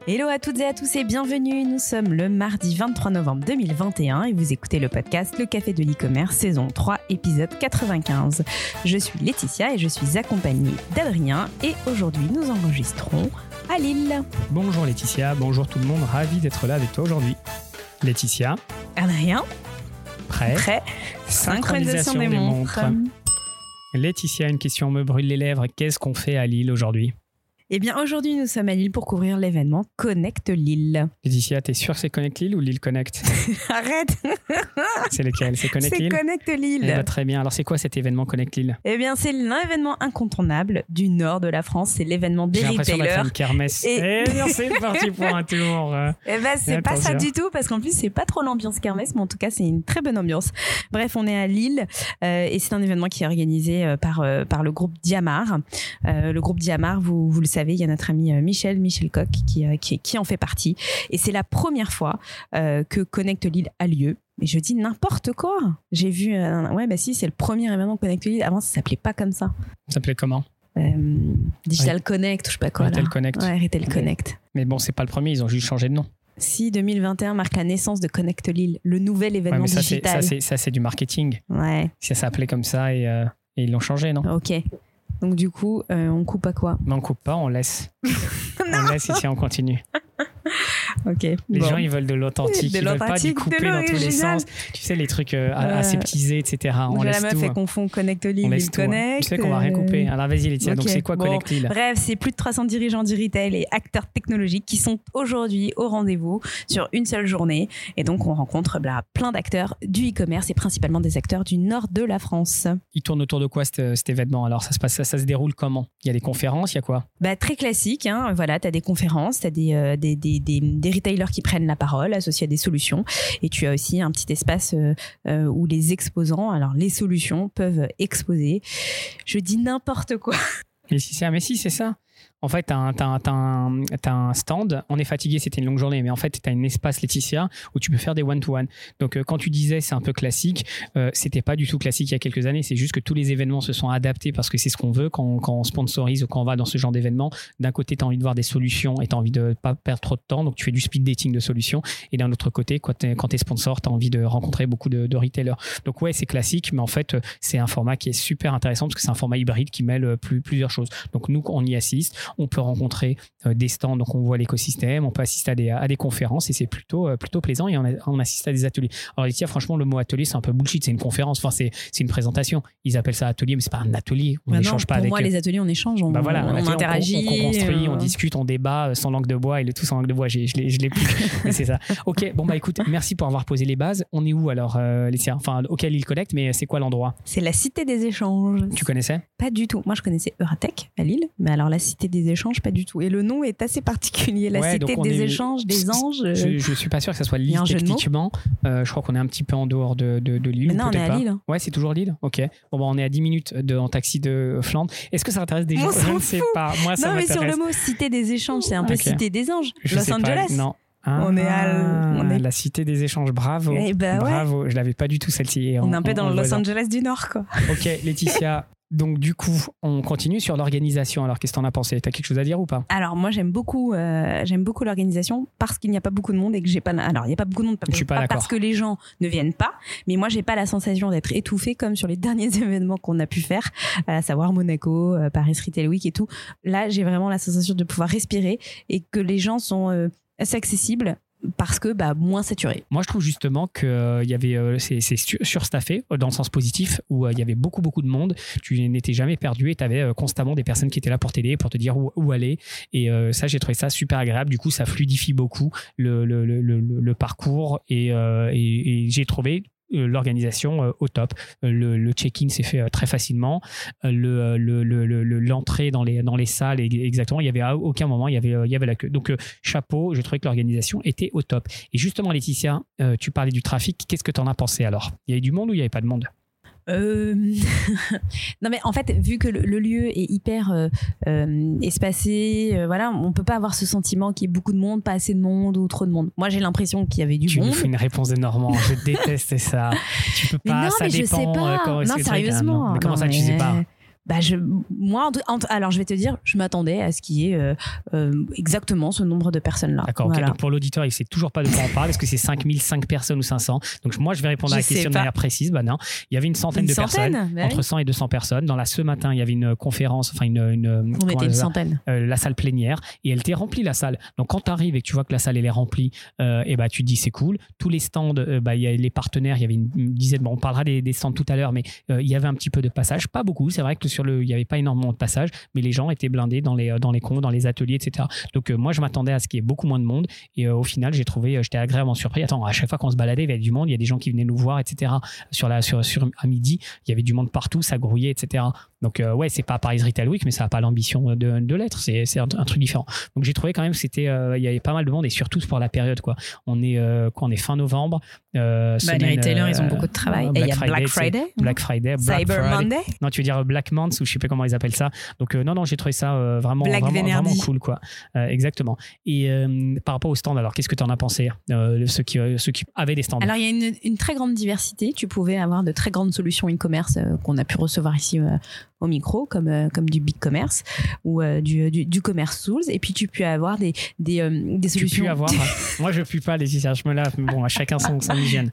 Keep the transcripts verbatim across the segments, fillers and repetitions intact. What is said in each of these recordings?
Hello à toutes et à tous et bienvenue, nous sommes le mardi vingt-trois novembre deux mille vingt et un et vous écoutez le podcast Le Café de l'e-commerce saison trois épisode quatre-vingt-quinze. Je suis Laetitia et je suis accompagnée d'Adrien et aujourd'hui nous enregistrons à Lille. Bonjour Laetitia, bonjour tout le monde, ravi d'être là avec toi aujourd'hui. Laetitia. Adrien. Prêt. Prêt. Synchronisation, Synchronisation des, des montres. montres. Laetitia, une question me brûle les lèvres, qu'est-ce qu'on fait à Lille aujourd'hui ? Eh bien, aujourd'hui, nous sommes à Lille pour couvrir l'événement Connect Lille. Laetitia, t'es sûre que c'est Connect Lille ou Lille Connect ? Arrête. C'est lequel ? C'est Connect c'est Lille ? C'est Connect Lille. Eh ben, très bien. Alors, c'est quoi cet événement Connect Lille ? Eh bien, c'est l'événement incontournable du nord de la France. C'est l'événement des retailers. J'ai l'impression d'être une kermesse. Et... Eh bien, c'est parti pour un tour. Eh bien, c'est Attention. Pas ça du tout, parce qu'en plus, c'est pas trop l'ambiance kermesse, mais en tout cas, c'est une très bonne ambiance. Bref, on est à Lille euh, et c'est un événement qui est organisé euh, par, euh, par le groupe Diamar. Euh, le groupe Diamar, vous, vous le savez, il y a notre ami euh, Michel, Michel Coq qui, euh, qui, qui en fait partie. Et c'est la première fois euh, que Connect Lille a lieu. Mais je dis n'importe quoi. J'ai vu... Euh, ouais, bah si, c'est le premier événement Connect Lille. Avant, ça s'appelait pas comme ça. Ça s'appelait comment ? euh, Digital ouais. Connect, je sais pas quoi. Retail là. Connect. Ouais, Retail okay. Connect. Mais bon, c'est pas le premier, ils ont juste changé de nom. Si, deux mille vingt et un marque la naissance de Connect Lille, le nouvel événement ouais, mais ça, digital. C'est, ça, c'est, ça, c'est du marketing. Ouais. Ça s'appelait comme ça et, euh, et ils l'ont changé, non ? Ok. Donc du coup, euh, on coupe à quoi ? Mais on coupe pas, on laisse. On laisse ici, on continue. Ok. Les bon. gens, ils veulent de l'authentique. De ils veulent pas du couper dans tous les sens. Tu sais, les trucs euh, euh, aseptisés, et cetera. On laisse la tout. meuf, elle confond Connect Lille, on laisse Lille tout, Connect. Hein. Tu sais qu'on va rien couper. Alors vas-y, Laetitia. Okay. Donc c'est quoi bon. Connect Lille ? Bref, c'est plus de trois cents dirigeants du retail et acteurs technologiques qui sont aujourd'hui au rendez-vous sur une seule journée. Et donc, on rencontre bah, plein d'acteurs du e-commerce et principalement des acteurs du nord de la France. Il tourne autour de quoi cet, cet événement ? Alors, ça se passe, ça, ça se déroule comment ? Il y a des conférences, il y a quoi ? Bah, très classique. Hein. Voilà, tu as des conférences, tu as des, euh, des, des, des, des retailers qui prennent la parole associés à des solutions. Et tu as aussi un petit espace euh, euh, où les exposants, alors les solutions, peuvent exposer. Je dis n'importe quoi. Mais si, c'est, mais si, c'est ça. En fait, tu as un, t'as un, t'as un, t'as un stand. On est fatigué, c'était une longue journée, mais en fait, tu as un espace Laetitia où tu peux faire des one-to-one. Donc, euh, quand tu disais c'est un peu classique, euh, c'était pas du tout classique il y a quelques années. C'est juste que tous les événements se sont adaptés parce que c'est ce qu'on veut quand on, quand on sponsorise ou quand on va dans ce genre d'événement. D'un côté, tu as envie de voir des solutions et tu as envie de pas perdre trop de temps. Donc, tu fais du speed dating de solutions. Et d'un autre côté, quand tu es sponsor, tu as envie de rencontrer beaucoup de, de retailers. Donc, ouais, c'est classique, mais en fait, c'est un format qui est super intéressant parce que c'est un format hybride qui mêle plus, plusieurs choses. Donc, nous, on y assiste. On peut rencontrer euh, des stands, donc on voit l'écosystème, on peut assister à des, à des conférences et c'est plutôt, euh, plutôt plaisant et on, a, on assiste à des ateliers. Alors Laetitia, franchement, le mot atelier, c'est un peu bullshit, c'est une conférence, enfin, c'est, c'est une présentation. Ils appellent ça atelier, mais c'est pas un atelier. On n'échange pas pour avec moi, eux. Les ateliers, on échange, on, bah voilà, on, on interagit. On, on, on construit, euh... on discute, on débat sans langue de bois et le tout sans langue de bois, j'ai, je, l'ai, je l'ai plus. Mais c'est ça. Ok, bon bah écoute, merci pour avoir posé les bases. On est où alors, euh, Laetitia ? Enfin, ok, Lille Connect, mais c'est quoi l'endroit ? C'est la Cité des Échanges. Tu connaissais ? Pas du tout. Moi, je connaissais Euratech à Lille, mais alors la Cité des Échanges, pas du tout. Et le nom est assez particulier, la ouais, Cité des est... Échanges, des Anges. Je, je suis pas sûr que ça soit Lille techniquement. Euh, je crois qu'on est un petit peu en dehors de, de, de Lille. Mais non, on est à pas. Lille. Ouais, c'est toujours Lille. Ok. Bon, bah, on est à dix minutes de, en taxi de Flandre. Est-ce que ça intéresse des gens ? Je ne sais pas. Moi, ça non, mais m'intéresse. sur le mot Cité des Échanges, c'est un peu okay. Cité des Anges. Je Los Angeles. Pas. Non. Ah, on est à on est... la Cité des Échanges. Bravo. Eh ben Bravo. Ouais. Je l'avais pas du tout celle-ci. Et on, on est un peu dans le Los Angeles du Nord, quoi. Ok, Laetitia. Donc du coup, on continue sur l'organisation. Alors qu'est-ce que t'en as pensé ? T'as quelque chose à dire ou pas ? Alors moi j'aime beaucoup, euh, j'aime beaucoup l'organisation parce qu'il n'y a pas beaucoup de monde et que j'ai pas. Alors il n'y a pas beaucoup de monde, pas, Je suis pas, pas d'accord. parce que les gens ne viennent pas, mais moi j'ai pas la sensation d'être étouffée comme sur les derniers événements qu'on a pu faire, à savoir Monaco, euh, Paris Retail Week et tout. Là j'ai vraiment la sensation de pouvoir respirer et que les gens sont euh, assez accessibles. Parce que bah, moins saturé. Moi, je trouve justement que euh, y avait, euh, c'est, c'est surstaffé dans le sens positif où il euh, y avait beaucoup, beaucoup de monde. Tu n'étais jamais perdu et tu avais euh, constamment des personnes qui étaient là pour t'aider, pour te dire où, où aller. Et euh, ça, j'ai trouvé ça super agréable. Du coup, ça fluidifie beaucoup le, le, le, le, le parcours et, euh, et, et j'ai trouvé l'organisation euh, au top. Le, le check-in s'est fait euh, très facilement. Le, le, le, le, l'entrée dans les, dans les salles, exactement, il n'y avait à aucun moment, il y avait, il y avait la queue. Donc, euh, chapeau, je trouvais que l'organisation était au top. Et justement, Laetitia, euh, tu parlais du trafic. Qu'est-ce que tu en as pensé alors ? Il y avait du monde ou il n'y avait pas de monde ? Euh... non mais en fait vu que le, le lieu est hyper euh, euh, espacé, euh, voilà, on peut pas avoir ce sentiment qu'il y ait beaucoup de monde, pas assez de monde ou trop de monde. Moi j'ai l'impression qu'il y avait du tu monde. Tu nous fais une réponse de Normand, je déteste ça. Tu peux pas, mais non, ça mais dépend. Je sais pas. Euh, comment, non sérieusement. Truc, hein, non. Mais comment non, ça mais... tu sais pas ? bah je, moi, en, en, alors je vais te dire, je m'attendais à ce qu'il y ait euh, euh, exactement ce nombre de personnes-là. D'accord, voilà. Okay. Donc pour l'auditeur, il ne sait toujours pas de quoi on parle. Est-ce que c'est cinq mille, cinq personnes ou cinq cents? Donc moi, je vais répondre je à la question de manière précise. Bah non, il y avait une centaine une de centaine, personnes, bah entre oui. cent et deux cents personnes. Dans la ce matin, il y avait une conférence, enfin une, une on était une centaine. Euh, la salle plénière, et elle était remplie la salle. Donc quand tu arrives et que tu vois que la salle elle est remplie, euh, et bah tu te dis c'est cool. Tous les stands, euh, bah il y a les partenaires, il y avait une, une dizaine. Bon, on parlera des, des stands tout à l'heure, mais euh, il y avait un petit peu de passage, pas beaucoup. C'est vrai que sur le, il y avait pas énormément de passage, mais les gens étaient blindés dans les dans les cons, dans les ateliers, et cetera. Donc euh, moi je m'attendais à ce qu'il y ait beaucoup moins de monde, et euh, au final j'ai trouvé, euh, j'étais agréablement surpris. Attends, à chaque fois qu'on se baladait, il y avait du monde, il y a des gens qui venaient nous voir, et cetera. Sur la sur sur à midi, il y avait du monde partout, ça grouillait, et cetera. Donc euh, ouais, c'est pas Paris Retail Week, mais ça n'a pas l'ambition de, de l'être. C'est, c'est un, un truc différent. Donc j'ai trouvé quand même que c'était, euh, il y avait pas mal de monde, et surtout pour la période quoi. On est euh, quoi, on est fin novembre. Euh, bah, semaine, les retailers, euh, ils ont beaucoup de travail. Euh, et il y a Friday, Black Friday, Black Friday, Black Cyber Friday. Monday. Non, tu veux dire Black Month ou je sais pas comment ils appellent ça. Donc euh, non, non, j'ai trouvé ça euh, vraiment, Black vraiment, Vénerdi. vraiment cool quoi. Euh, exactement. Et euh, par rapport au stand, alors qu'est-ce que tu en as pensé, euh, ceux qui, euh, ceux qui avaient des stands? Alors il y a une, une très grande diversité. Tu pouvais avoir de très grandes solutions e-commerce euh, qu'on a pu recevoir ici euh, au micro, comme euh, comme du BigCommerce ou euh, du, du du Commerce Tools. Et puis tu peux avoir des des euh, des solutions. Tu peux avoir. Moi je puis pas, Laetitia, je me lave. Mais bon, à chacun son son hygiène.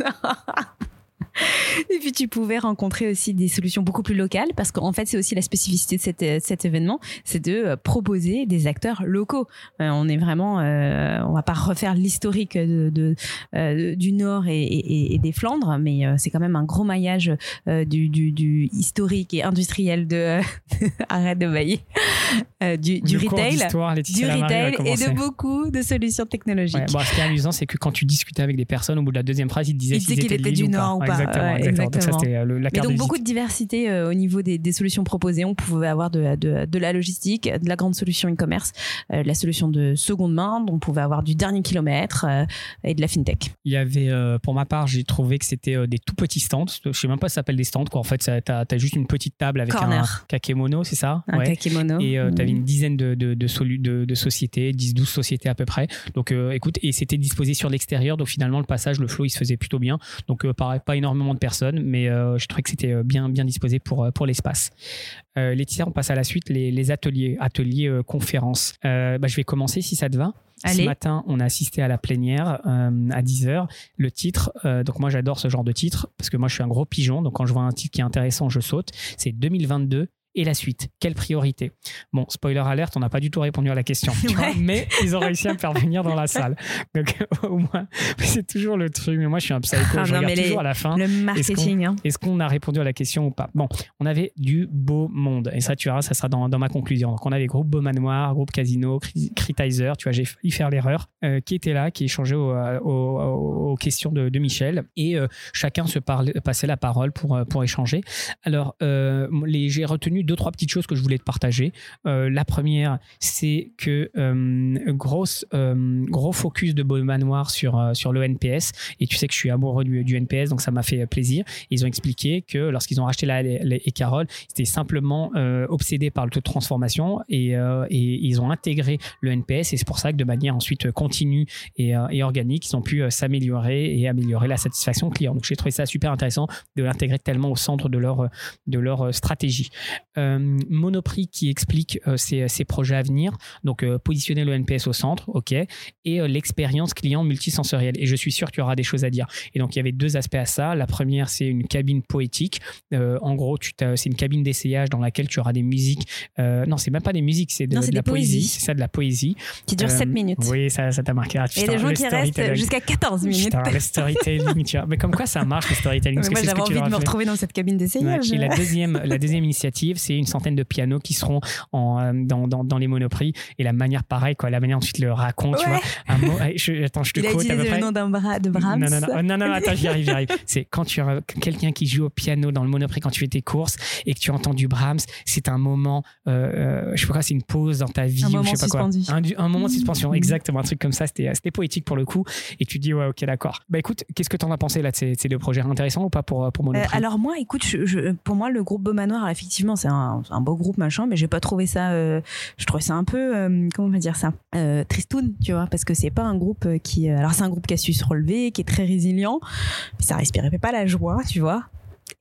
Et puis tu pouvais rencontrer aussi des solutions beaucoup plus locales, parce qu'en fait c'est aussi la spécificité de cet, cet événement, c'est de proposer des acteurs locaux. Euh, on est vraiment, euh, on va pas refaire l'historique de, de euh, du Nord et, et, et des Flandres, mais euh, c'est quand même un gros maillage euh, du, du, du historique et industriel de euh, arrête de bailler euh, du, du, du retail, du retail et de beaucoup de solutions technologiques. Ouais, bon, ce qui est amusant, c'est que quand tu discutais avec des personnes, au bout de la deuxième phrase, ils te disaient s'ils étaient qu'il était du Nord ou pas. Exactement, ouais, exactement. exactement. Donc ça, c'était le, la carte Mais donc de beaucoup de diversité euh, au niveau des, des solutions proposées. On pouvait avoir de, de, de la logistique, de la grande solution e-commerce, euh, la solution de seconde main, on pouvait avoir du dernier kilomètre euh, et de la fintech. Il y avait, euh, pour ma part, j'ai trouvé que c'était euh, des tout petits stands. Je sais même pas si ça s'appelle des stands, quoi. En fait, t'as, t'as juste une petite table avec Corner. un kakémono, c'est ça? Un ouais. kakémono. Et euh, t'avais une dizaine de, de, de, solu- de, de sociétés, dix douze sociétés à peu près. Donc euh, écoute, et c'était disposé sur l'extérieur, donc finalement le passage, le flow, il se faisait plutôt bien. Donc euh, pareil, pas énormément de personnes, mais euh, je trouvais que c'était bien, bien disposé pour, pour l'espace. Euh, Laetitia, on passe à la suite, les, les ateliers, ateliers euh, conférences. Euh, bah, je vais commencer si ça te va. Allez. Ce matin, on a assisté à la plénière euh, à dix heures. Le titre, euh, donc moi j'adore ce genre de titre parce que moi je suis un gros pigeon, donc quand je vois un titre qui est intéressant, je saute. C'est deux mille vingt-deux. Et la suite, quelle priorité? Bon, spoiler alert, on n'a pas du tout répondu à la question, tu vois, mais ils ont réussi à me faire venir dans la salle. Donc au moins, c'est toujours le truc. Mais moi, je suis un psycho, ah, je non, regarde toujours les, à la fin. Le marketing. Est-ce qu'on, hein. est-ce qu'on a répondu à la question ou pas? Bon, on avait du beau monde. Et ça, tu verras, ça sera dans, dans ma conclusion. Donc on avait groupe Beau Manoir, groupe Casino, Critizer, tu vois, j'ai failli faire l'erreur, euh, qui était là, qui échangeait aux, aux, aux questions de, de Michel. Et euh, chacun se parlait, passait la parole pour, pour échanger. Alors, euh, les, j'ai retenu deux, trois petites choses que je voulais te partager. Euh, la première, c'est que euh, grosse, euh, gros focus de Beau Manoir sur, euh, sur le N P S. Et tu sais que je suis amoureux du, du N P S, donc ça m'a fait plaisir. Ils ont expliqué que lorsqu'ils ont racheté la et Carole, c'était simplement euh, obsédé par le taux de transformation et, euh, et ils ont intégré le N P S et c'est pour ça que de manière ensuite continue et, euh, et organique, ils ont pu euh, s'améliorer et améliorer la satisfaction client. Donc j'ai trouvé ça super intéressant de l'intégrer tellement au centre de leur, de leur stratégie. Euh, Monoprix qui explique euh, ses, ses projets à venir, donc euh, positionner le N P S au centre, ok, et euh, l'expérience client multisensorielle. Et je suis sûr qu'il y aura des choses à dire. Et donc il y avait deux aspects à ça. La première, c'est une cabine poétique. Euh, en gros, tu c'est une cabine d'essayage dans laquelle tu auras des musiques. Euh, non, c'est même pas des musiques, c'est de, non, c'est de la poésie. poésie. C'est ça, de la poésie. Qui dure euh, sept minutes. Oui, ça, ça t'a marqué. Ah, et des gens qui restent jusqu'à quatorze minutes. Putain, le storytelling, tu vois. Mais comme quoi ça marche, le storytelling. Moi, j'avais envie de me retrouver dans cette cabine d'essayage. Ouais. Et la deuxième, la deuxième initiative, c'est une centaine de pianos qui seront en, dans, dans, dans les Monoprix. Et la manière, pareil, quoi, la manière dont tu te le racontes, ouais. tu vois. Un mot, je, attends, je te Il quote a utilisé le nom d'un bra, de Brahms. Non, non, non, non, non attends, j'y arrive, j'y arrive. C'est quand tu as quelqu'un qui joue au piano dans le Monoprix quand tu fais tes courses et que tu entends du Brahms, c'est un moment, euh, je sais pas quoi, c'est une pause dans ta vie. Un ou moment je sais pas suspendu. Quoi. Un, un moment de suspension, mmh. exactement, un truc comme ça. C'était, c'était poétique pour le coup. Et tu te dis, ouais, ok, d'accord. Bah écoute, qu'est-ce que tu en as pensé là de ces, ces deux projets intéressants ou pas pour, pour Monoprix? euh, Alors moi, écoute, je, je, pour moi, le groupe Beau Manoir, effectivement, c'est un, un beau groupe, machin, mais j'ai pas trouvé ça, euh, je trouvais ça un peu, euh, comment on va dire ça, euh, tristoun, tu vois, parce que c'est pas un groupe qui, euh, alors c'est un groupe qui a su se relever, qui est très résilient, mais ça respirait pas la joie, tu vois.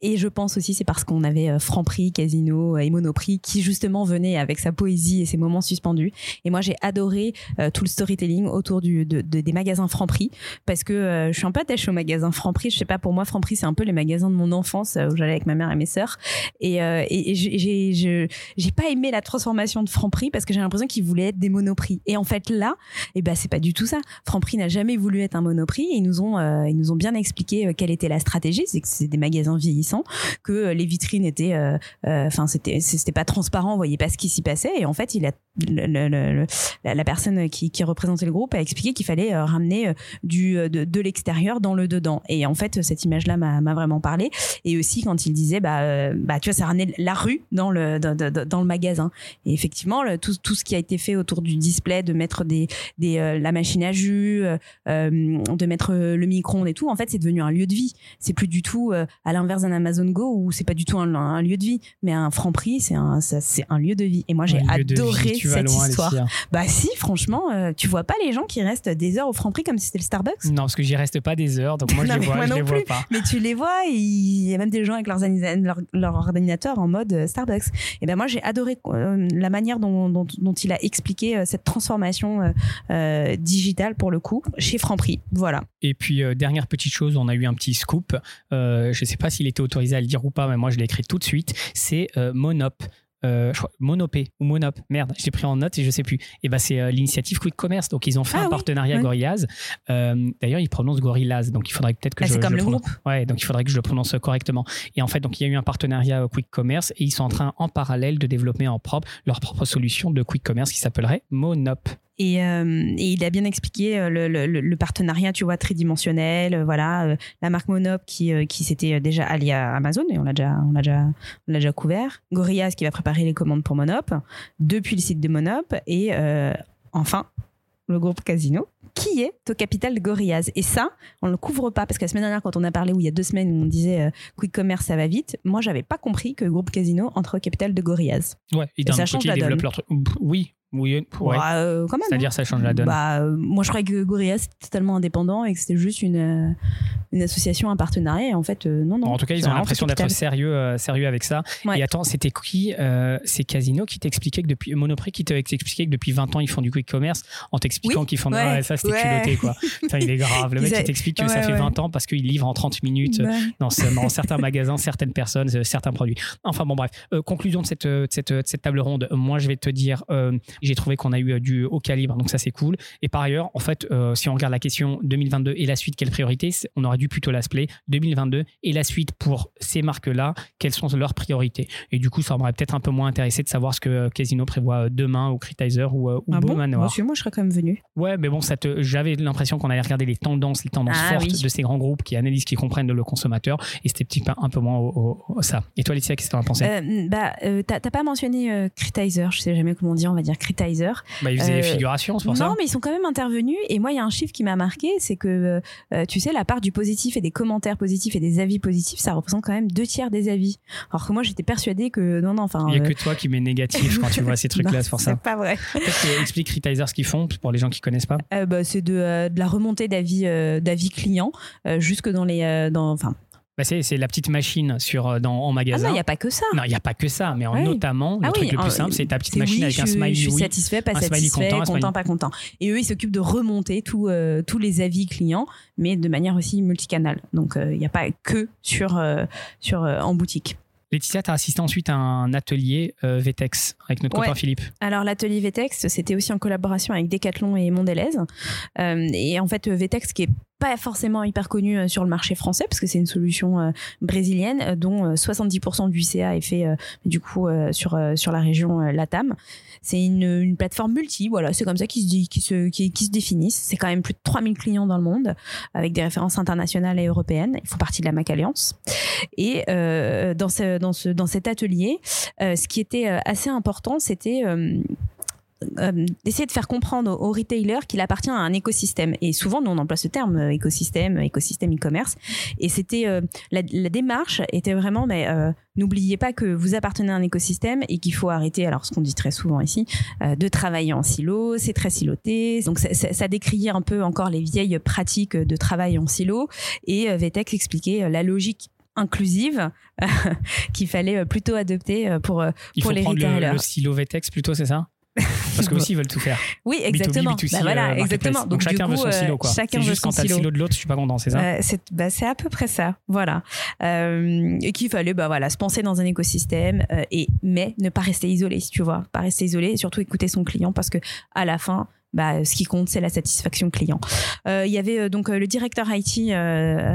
Et je pense aussi c'est parce qu'on avait Franprix, Casino et Monoprix qui justement venait avec sa poésie et ses moments suspendus. Et moi j'ai adoré euh, tout le storytelling autour du, de, de, des magasins Franprix parce que euh, je suis un peu attachée aux magasins Franprix. Je sais pas, pour moi Franprix c'est un peu les magasins de mon enfance euh, où j'allais avec ma mère et mes sœurs. Et, euh, et, et j'ai, j'ai, j'ai, j'ai pas aimé la transformation de Franprix parce que j'ai l'impression qu'ils voulaient être des Monoprix. Et en fait là, eh ben c'est pas du tout ça. Franprix n'a jamais voulu être un Monoprix. Et ils nous ont, euh, ils nous ont bien expliqué euh, quelle était la stratégie. C'est que c'est des magasins vieillissants, que euh, les vitrines étaient, enfin euh, euh, c'était, c'était pas transparent, on voyait pas ce qui s'y passait. Et en fait, il a le, le, le, la, la personne qui, qui représentait le groupe a expliqué qu'il fallait euh, ramener euh, du de, de l'extérieur dans le dedans. Et en fait, cette image-là m'a, m'a vraiment parlé. Et aussi quand il disait, bah, euh, bah, tu vois, ça ramenait la rue dans le dans, dans, dans le magasin. Et effectivement, le, tout tout ce qui a été fait autour du display, de mettre des des euh, la machine à jus, euh, de mettre le micro-ondes et tout, en fait, c'est devenu un lieu de vie. C'est plus du tout euh, à l'inverse d'un Amazon Go où c'est pas du tout un, un lieu de vie, mais un Franprix, c'est un ça, c'est un lieu de vie. Et moi, j'ai adoré cette loin, histoire. Bah si, franchement, euh, tu vois pas les gens qui restent des heures au Franprix comme si c'était le Starbucks? Non, parce que j'y reste pas des heures, donc moi je les vois, je les vois pas. Mais tu les vois, il y a même des gens avec leurs leur, leur ordinateur en mode Starbucks. Et ben moi j'ai adoré euh, la manière dont, dont, dont il a expliqué euh, cette transformation euh, euh, digitale pour le coup chez Franprix. Voilà. Et puis euh, dernière petite chose, on a eu un petit scoop. Euh, je sais pas s'il était autorisé à le dire ou pas, mais moi je l'ai écrit tout de suite. C'est euh, Monop. Euh, je crois, Monopé ou Monop, merde, je l'ai pris en note et je sais plus. Et ben c'est euh, l'initiative Quick Commerce, donc ils ont fait ah un oui, partenariat oui. Gorillaz. Euh, d'ailleurs, ils prononcent Gorillaz, donc il faudrait peut-être que ah, je, c'est comme je le prononce. Groupe. Ouais, donc il faudrait que je le prononce correctement. Et en fait, donc il y a eu un partenariat Quick Commerce et ils sont en train en parallèle de développer en propre leur propre solution de Quick Commerce qui s'appellerait Monop. Et, euh, et il a bien expliqué le, le, le partenariat, tu vois, tridimensionnel. Euh, voilà, euh, la marque Monop qui, euh, qui s'était déjà alliée à Amazon et on l'a déjà, on l'a déjà, on l'a déjà couvert. Gorillaz qui va préparer les commandes pour Monop depuis le site de Monop et euh, enfin le groupe Casino qui est au capital de Gorillaz. Et ça, on le couvre pas parce que la semaine dernière, quand on a parlé, ou il y a deux semaines, où on disait euh, Quick Commerce, ça va vite. Moi, j'avais pas compris que le groupe Casino entre au capital de Gorillaz. Ouais, et, et d'un côté, ils développent leur truc. Oui. Oui, ouais. Bah, euh, quand même. C'est-à-dire, hein. ça change la donne. Bah, euh, moi, je croyais que Gorillaz c'était totalement indépendant et que c'était juste une, euh, une association, un partenariat. Et en fait, euh, non, non. Bon, en tout cas, ils ont l'impression d'être sérieux, euh, sérieux avec ça. Ouais. Et attends, c'était qui euh, c'est Casino qui t'expliquait que depuis Monoprix qui t'expliquait que depuis vingt ans ils font du quick commerce en t'expliquant oui. qu'ils font. Ouais, ouais ça c'était ouais. culotté quoi. Putain, il est grave. Le mec qui t'explique que ouais, ça fait ouais. vingt ans parce qu'il livre en trente minutes ouais. dans, dans certains magasins, certaines personnes, certains produits. Enfin bon, bref. Euh, conclusion de cette, de cette, de cette table ronde. Moi, je vais te dire, euh, j'ai trouvé qu'on a eu du haut calibre, donc ça c'est cool. Et par ailleurs, en fait, euh, si on regarde la question deux mille vingt-deux et la suite, quelle priorité, on aurait dû plutôt la split deux mille vingt-deux et la suite pour ces marques-là, quelles sont leurs priorités. Et du coup, ça m'aurait peut-être un peu moins intéressé de savoir ce que Casino prévoit demain ou Critizer ou, ou ah Beau bon Manoir. Monsieur, moi, je serais quand même venu. Ouais, mais bon, ça te, j'avais l'impression qu'on allait regarder les tendances, les tendances ah, fortes oui. de ces grands groupes qui analysent, qui comprennent le consommateur, et c'était petit peu un peu moins au, au, au, ça. Et toi, Laetitia, qu'est-ce que tu en as pensé? euh, Bah, euh, t'as, t'as pas mentionné euh, Critizer, je sais jamais comment on dit, on va dire Critizer. Bah, ils faisaient euh, figuration, c'est pour non, ça. Non, mais ils sont quand même intervenus. Et moi, il y a un chiffre qui m'a marqué, c'est que, euh, tu sais, la part du positif et des commentaires positifs et des avis positifs, ça représente quand même deux tiers des avis. Alors que moi, j'étais persuadée que non, non, enfin. Il y a euh... que toi qui mets négatif quand tu vois ces trucs-là, c'est pour ça. C'est pas vrai. Peut-être explique Critizer ce qu'ils font pour les gens qui connaissent pas. Euh, bah, c'est de, euh, de la remontée d'avis, euh, d'avis clients, euh, jusque dans les, euh, dans, enfin. Bah c'est, c'est la petite machine sur, dans, en magasin. Ah non, il n'y a pas que ça. Non, il n'y a pas que ça, mais en oui. notamment, le ah truc oui, le plus en, simple, c'est ta petite c'est machine oui, avec je, un smiley. Je suis oui, satisfait, pas satisfait, content, content, pas content. Et eux, ils s'occupent de remonter tout, euh, tous les avis clients, mais de manière aussi multicanale. Donc, il euh, n'y a pas que sur, euh, sur, euh, en boutique. Laetitia, tu as assisté ensuite à un atelier euh, Vetex avec notre ouais. copain Philippe. Alors, l'atelier Vetex, c'était aussi en collaboration avec Decathlon et Mondelez. Euh, et en fait, Vetex, qui est pas forcément hyper connu sur le marché français parce que c'est une solution euh, brésilienne dont euh, soixante-dix pour cent du C A est fait euh, du coup euh, sur euh, sur la région euh, LATAM. C'est une, une plateforme multi, voilà, c'est comme ça qu'ils se dit, qu'ils se qui, qui se définissent. C'est quand même plus de trois mille clients dans le monde avec des références internationales et européennes. Ils font partie de la Mac Alliance. Et euh, dans ce dans ce dans cet atelier, euh, ce qui était assez important, c'était euh, Euh, d'essayer de faire comprendre aux, aux retailers qu'il appartient à un écosystème. Et souvent, nous, on emploie ce terme euh, écosystème, écosystème e-commerce. Et c'était euh, la, la démarche était vraiment, mais euh, n'oubliez pas que vous appartenez à un écosystème et qu'il faut arrêter, alors ce qu'on dit très souvent ici, euh, de travailler en silo. C'est très siloté. Donc, ça, ça, ça décriait un peu encore les vieilles pratiques de travail en silo. Et euh, Vetex expliquait euh, la logique inclusive euh, qu'il fallait plutôt adopter pour, Il pour faut les prendre retailers. le, le stylo V TEX plutôt, c'est ça? Parce que aussi ils veulent tout faire. Oui, exactement. B deux B, B deux C, bah voilà, euh, exactement. Donc, Donc chacun du coup, veut son silo, quoi. Chacun c'est veut juste son quand t'as le silo. silo de l'autre, je suis pas content, c'est ça? Euh, c'est, bah, c'est à peu près ça, voilà. Euh, et qu'il fallait, bah voilà, se penser dans un écosystème euh, et mais ne pas rester isolé, si tu vois, pas rester isolé et surtout écouter son client parce que à la fin. Bah, ce qui compte, c'est la satisfaction client. Euh, il y avait euh, donc euh, le directeur I T euh,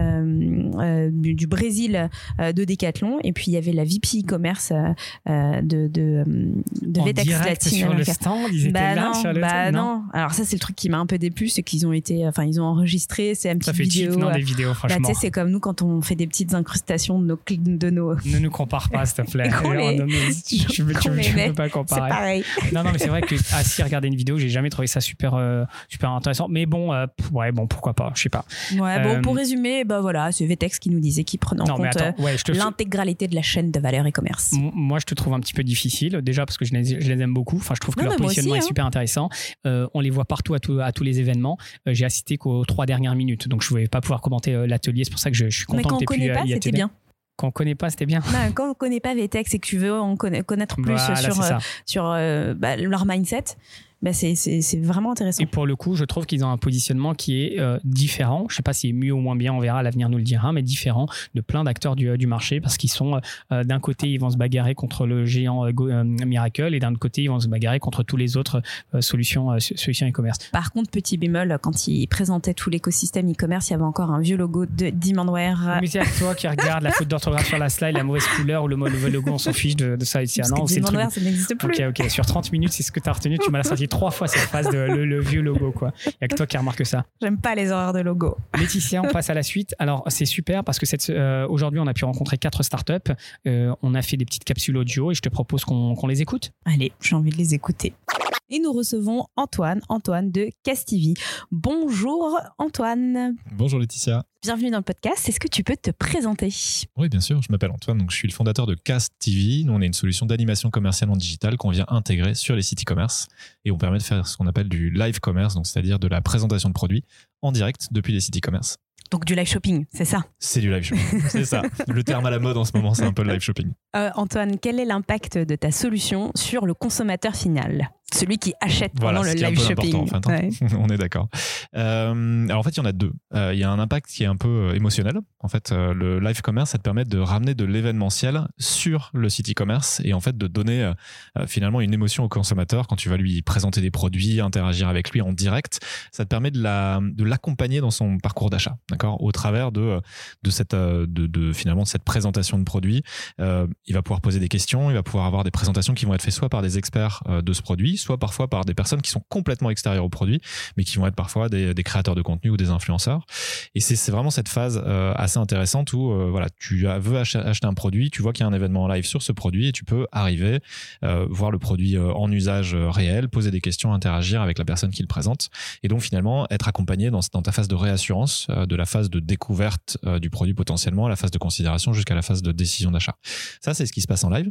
euh, euh, du, du Brésil euh, de Decathlon, et puis il y avait la V P e-commerce euh, de de, de V TEX Latine sur America. le stand, ils étaient bah là non, sur le bah truc, non, non. Alors ça, c'est le truc qui m'a un peu déplu, c'est qu'ils ont été, enfin ils ont enregistré, c'est un petit ça fait vidéo. cheap, non, des vidéos, franchement. Bah, tu sais, c'est comme nous quand on fait des petites incrustations de nos de nos. Ne nous compare pas, s'il te plaît. Qu'on les- Non, mais tu, tu, veux- tu, veux- tu veux pas C'est comparer. pareil. Non, non, mais c'est vrai que assis à regarder une vidéo, j'ai jamais trouvé ça super, euh, super intéressant. Mais bon, euh, ouais, bon, pourquoi pas, je sais pas. Ouais, bon, Euh, pour résumer, bah voilà, c'est V TEX qui nous disait qu'il prenait en Non, mais compte attends, ouais, je te euh, l'intégralité de la chaîne de valeur e-commerce. M- Moi, je te trouve un petit peu difficile, déjà parce que je les, je les aime beaucoup. Enfin, je trouve que Non, leur mais moi positionnement aussi, est hein. super intéressant. Euh, on les voit partout à, tout- à tous les événements. Euh, j'ai assisté qu'aux trois dernières minutes, donc je ne vais pas pouvoir commenter euh, l'atelier. C'est pour ça que je, je suis Mais content quand on que tu aies pu connaît euh, pas, y c'était atterrir. bien. Quand on connaît pas, c'était bien. Bah, quand on connaît pas V TEX et que tu veux en conna- connaître plus Voilà, sur, c'est euh, ça. sur euh, bah, leur mindset, bah, c'est, c'est, c'est vraiment intéressant. Et pour le coup, je trouve qu'ils ont un positionnement qui est euh, différent. Je ne sais pas si c'est mieux ou moins bien, on verra, l'avenir nous le dira, mais différent de plein d'acteurs du, du marché parce qu'ils sont, euh, d'un côté, ils vont se bagarrer contre le géant euh, Go- euh, Miracle et d'un autre côté, ils vont se bagarrer contre tous les autres euh, solutions, euh, solutions e-commerce. Par contre, petit bémol, quand ils présentaient tout l'écosystème e-commerce, il y avait encore un vieux logo de Demandware. Mais c'est avec toi qui regarde la faute d'orthographe sur la slide, la mauvaise couleur ou le mauvais logo, on s'en fiche de, de ça ici. Ah Parce non, que c'est le truc. Demandware, ça n'existe plus. Ok, ok. Sur trente minutes, c'est ce que tu as retenu. Tu m'as sorti trois fois cette phase de le, le vieux logo, quoi. Il n'y a que toi qui remarque ça. J'aime pas les horreurs de logo. Laetitia, on passe à la suite. Alors, c'est super parce que cette, euh, aujourd'hui, on a pu rencontrer quatre startups. Euh, on a fait des petites capsules audio et je te propose qu'on, qu'on les écoute. Allez, j'ai envie de les écouter. Et nous recevons Antoine, Antoine de Castivi. Bonjour Antoine. Bonjour Laetitia. Bienvenue dans le podcast. Est-ce que tu peux te présenter? Oui, bien sûr, je m'appelle Antoine, donc je suis le fondateur de Cast T V. Nous, on est une solution d'animation commerciale en digital qu'on vient intégrer sur les sites e-commerce et on permet de faire ce qu'on appelle du live commerce, donc c'est-à-dire de la présentation de produits en direct depuis les sites e-commerce. Donc du live shopping, c'est ça? C'est du live shopping, c'est ça. Le terme à la mode en ce moment, c'est un peu le live shopping. Euh, Antoine, quel est l'impact de ta solution sur le consommateur final? Celui qui achète pendant Voilà, le ce qui est live un peu shopping. important, en fait, hein. Ouais. On est d'accord. Euh, alors en fait, il y en a deux. Euh, il y a un impact qui est un peu euh, émotionnel. En fait, euh, le live commerce, ça te permet de ramener de l'événementiel sur le site e-commerce et en fait de donner euh, finalement une émotion au consommateur quand tu vas lui présenter des produits, interagir avec lui en direct. Ça te permet de, la, de l'accompagner dans son parcours d'achat, d'accord, au travers de, de, cette, de, de finalement de cette présentation de produits. Euh, il va pouvoir poser des questions, il va pouvoir avoir des présentations qui vont être faites soit par des experts euh, de ce produit, soit parfois par des personnes qui sont complètement extérieures au produit, mais qui vont être parfois des, des créateurs de contenu ou des influenceurs. Et c'est, c'est vraiment cette phase euh, assez intéressante où euh, voilà, tu veux ach- acheter un produit, tu vois qu'il y a un événement en live sur ce produit et tu peux arriver, euh, voir le produit euh, en usage euh, réel, poser des questions, interagir avec la personne qui le présente et donc finalement être accompagné dans, dans ta phase de réassurance, euh, de la phase de découverte euh, du produit potentiellement à la phase de considération jusqu'à la phase de décision d'achat. Ça, c'est ce qui se passe en live.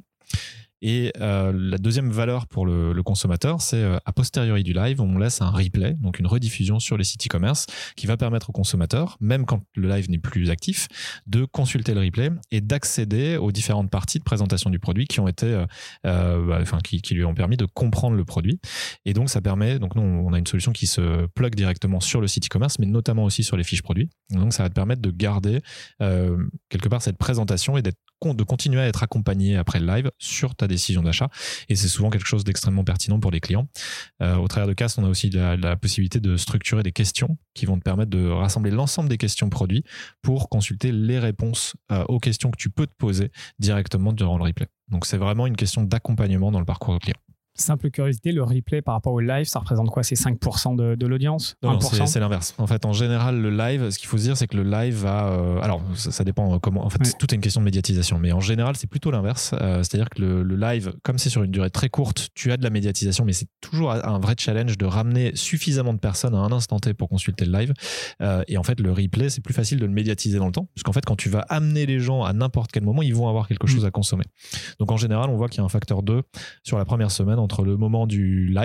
Et euh, la deuxième valeur pour le, le consommateur, c'est euh, a posteriori du live, on laisse un replay, donc une rediffusion sur les sites e-commerce qui va permettre au consommateur, même quand le live n'est plus actif, de consulter le replay et d'accéder aux différentes parties de présentation du produit qui ont été, euh, euh, bah, enfin, qui, qui lui ont permis de comprendre le produit. Et donc, ça permet, donc nous, on a une solution qui se plug directement sur le site e-commerce, mais notamment aussi sur les fiches produits. Donc, ça va te permettre de garder euh, quelque part cette présentation et d'être de continuer à être accompagné après le live sur ta décision d'achat. Et c'est souvent quelque chose d'extrêmement pertinent pour les clients. Euh, au travers de Cast, on a aussi la, la possibilité de structurer des questions qui vont te permettre de rassembler l'ensemble des questions produits pour consulter les réponses euh, aux questions que tu peux te poser directement durant le replay. Donc, c'est vraiment une question d'accompagnement dans le parcours client. Simple curiosité, le replay par rapport au live, ça représente quoi? C'est cinq pour cent de, de l'audience? Non, non, c'est, c'est l'inverse. En fait, en général, le live, ce qu'il faut se dire, c'est que le live va... Euh, alors, ça, ça dépend comment... En fait, ouais. Tout est une question de médiatisation. Mais en général, c'est plutôt l'inverse. Euh, c'est-à-dire que le, le live, comme c'est sur une durée très courte, tu as de la médiatisation, mais c'est toujours un vrai challenge de ramener suffisamment de personnes à un instant T pour consulter le live. Euh, et en fait, le replay, c'est plus facile de le médiatiser dans le temps. Parce qu'en fait, quand tu vas amener les gens à n'importe quel moment, ils vont avoir quelque chose à consommer. Donc, en général, on voit qu'il y a un facteur deux sur la première semaine entre le moment du live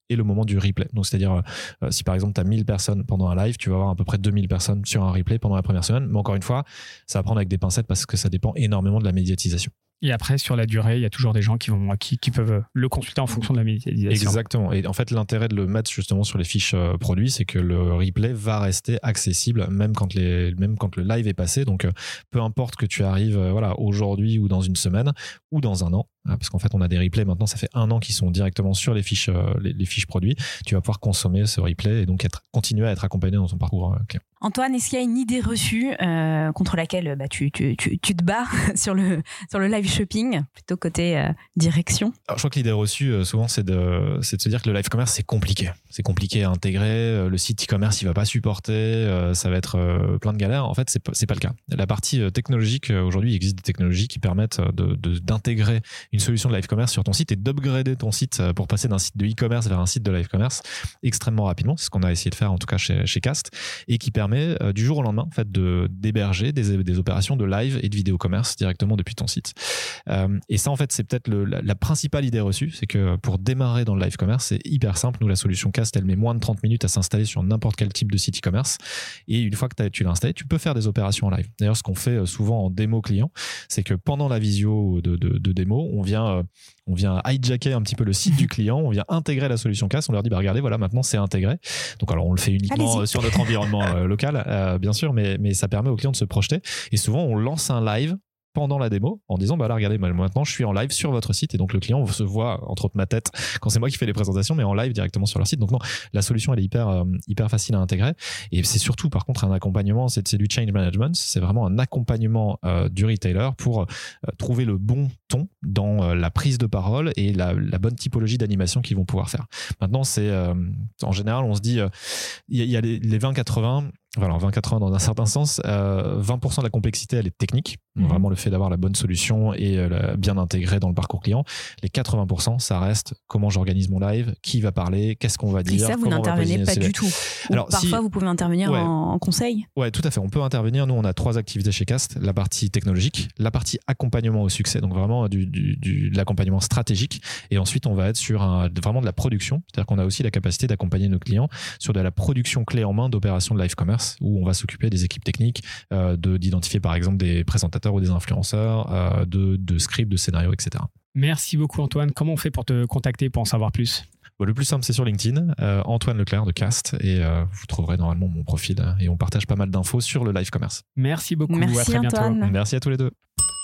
et le moment du replay. Donc, c'est-à-dire, euh, si par exemple, tu as mille personnes pendant un live, tu vas avoir à peu près deux mille personnes sur un replay pendant la première semaine. Mais encore une fois, ça va prendre avec des pincettes parce que ça dépend énormément de la médiatisation. Et après, sur la durée, il y a toujours des gens qui, vont, qui, qui peuvent le consulter en fonction de la médiatisation. Exactement. Et en fait, l'intérêt de le mettre justement sur les fiches euh, produits, c'est que le replay va rester accessible même quand, les, même quand le live est passé. Donc, euh, peu importe que tu arrives euh, voilà, aujourd'hui ou dans une semaine ou dans un an, hein, parce qu'en fait, on a des replays maintenant, ça fait un an qu'ils sont directement sur les fiches, euh, les, les fiches produits. Tu vas pouvoir consommer ce replay et donc être, continuer à être accompagné dans ton parcours euh, client. Antoine, est-ce qu'il y a une idée reçue euh, contre laquelle bah, tu, tu, tu, tu te bats sur le, sur le live shopping, plutôt côté euh, direction? Alors, je crois que l'idée reçue, euh, souvent, c'est de, c'est de se dire que le live commerce, c'est compliqué. C'est compliqué à intégrer. Euh, le site e-commerce, il va pas supporter. Euh, ça va être euh, plein de galères. En fait, c'est, c'est pas le cas. La partie euh, technologique, euh, aujourd'hui, il existe des technologies qui permettent de, de, d'intégrer une solution de live commerce sur ton site et d'upgrader ton site pour passer d'un site de e-commerce vers un site de live commerce extrêmement rapidement. C'est ce qu'on a essayé de faire, en tout cas, chez, chez Cast, et qui permet euh, du jour au lendemain en fait, de, d'héberger des, des opérations de live et de vidéo commerce directement depuis ton site. Euh, et ça, en fait, c'est peut-être le, la, la principale idée reçue, c'est que pour démarrer dans le live commerce, c'est hyper simple. Nous, la solution Cast, elle met moins de trente minutes à s'installer sur n'importe quel type de site e-commerce. Et une fois que tu l'as installé, tu peux faire des opérations en live. D'ailleurs, ce qu'on fait souvent en démo client, c'est que pendant la visio de, de, de démo, on vient... Euh, on vient hijacker un petit peu le site du client, on vient intégrer la solution Cast, on leur dit bah regardez voilà maintenant c'est intégré. Donc alors on le fait uniquement Allez-y. sur notre environnement euh, local euh, bien sûr, mais mais ça permet aux clients de se projeter et souvent on lance un live pendant la démo en disant bah là regardez maintenant je suis en live sur votre site et donc le client se voit entre autres ma tête quand c'est moi qui fais les présentations mais en live directement sur leur site. Donc non, la solution elle est hyper euh, hyper facile à intégrer et c'est surtout par contre un accompagnement, c'est, c'est du change management, c'est vraiment un accompagnement euh, du retailer pour euh, trouver le bon ton dans euh, la prise de parole et la, la bonne typologie d'animation qu'ils vont pouvoir faire. Maintenant c'est euh, en général on se dit il euh, y, y a les, les vingt quatre-vingts. Voilà, vingt quatre-vingts dans un certain sens, euh, vingt pour cent de la complexité, elle est technique. Mmh. Vraiment le fait d'avoir la bonne solution et euh, la, bien intégrée dans le parcours client. Les quatre-vingts pour cent, ça reste comment j'organise mon live, qui va parler, qu'est-ce qu'on va dire. Et ça, vous n'intervenez pas du tout. Alors, parfois, si, vous pouvez intervenir ouais, en, en conseil. Ouais, tout à fait. On peut intervenir. Nous, on a trois activités chez Cast. La partie technologique, la partie accompagnement au succès. Donc vraiment du, du, du, de l'accompagnement stratégique. Et ensuite, on va être sur un, vraiment de la production. C'est-à-dire qu'on a aussi la capacité d'accompagner nos clients sur de la production clé en main d'opérations de live commerce où on va s'occuper des équipes techniques, euh, de, d'identifier par exemple des présentateurs ou des influenceurs, euh, de, de scripts, de scénarios, et cetera. Merci beaucoup Antoine. Comment on fait pour te contacter, pour en savoir plus ? Bon, le plus simple, c'est sur LinkedIn, euh, Antoine Leclerc de Cast, et euh, vous trouverez normalement mon profil hein, et on partage pas mal d'infos sur le live commerce. Merci beaucoup, Merci à très Antoine. bientôt. Merci à tous les deux.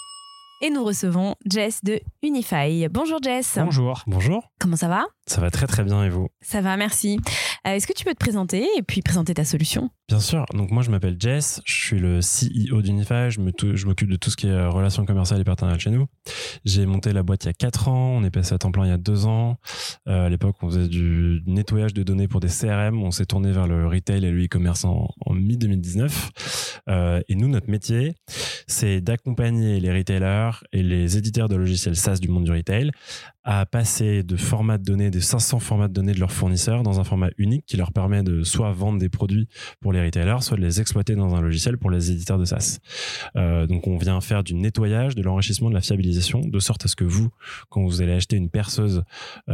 Et nous recevons Jess de Unify. Bonjour Jess. Bonjour. Bonjour. Comment ça va ? Ça va très très bien et vous ? Ça va, merci. Euh, est-ce que tu peux te présenter et puis présenter ta solution ? Bien sûr. Donc moi je m'appelle Jess, je suis le C E O d'Unify, je, me tou- je m'occupe de tout ce qui est relations commerciales et partenariats chez nous. J'ai monté la boîte il y a quatre ans, on est passé à temps plein il y a deux ans. Euh, à l'époque on faisait du nettoyage de données pour des C R M, on s'est tourné vers le retail et le e-commerce en, en mi-deux mille dix-neuf. Euh, et nous notre métier c'est d'accompagner les retailers et les éditeurs de logiciels SaaS du monde du retail à passer de formats de données, des cinq cents formats de données de leurs fournisseurs dans un format unique qui leur permet de soit vendre des produits pour les retailers, soit de les exploiter dans un logiciel pour les éditeurs de SaaS. Euh, donc on vient faire du nettoyage, de l'enrichissement, de la fiabilisation, de sorte à ce que vous, quand vous allez acheter une perceuse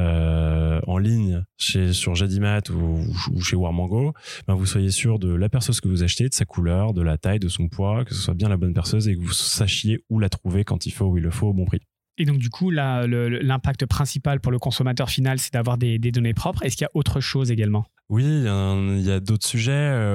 euh, en ligne chez, sur Jadimat ou, ou chez Warmango, ben vous soyez sûr de la perceuse que vous achetez, de sa couleur, de la taille, de son poids, que ce soit bien la bonne perceuse et que vous sachiez où la trouver quand il faut, où il le faut, au bon prix. Et donc, du coup, là, le, l'impact principal pour le consommateur final, c'est d'avoir des, des données propres. Est-ce qu'il y a autre chose également ? Oui, il y, a, il y a d'autres sujets.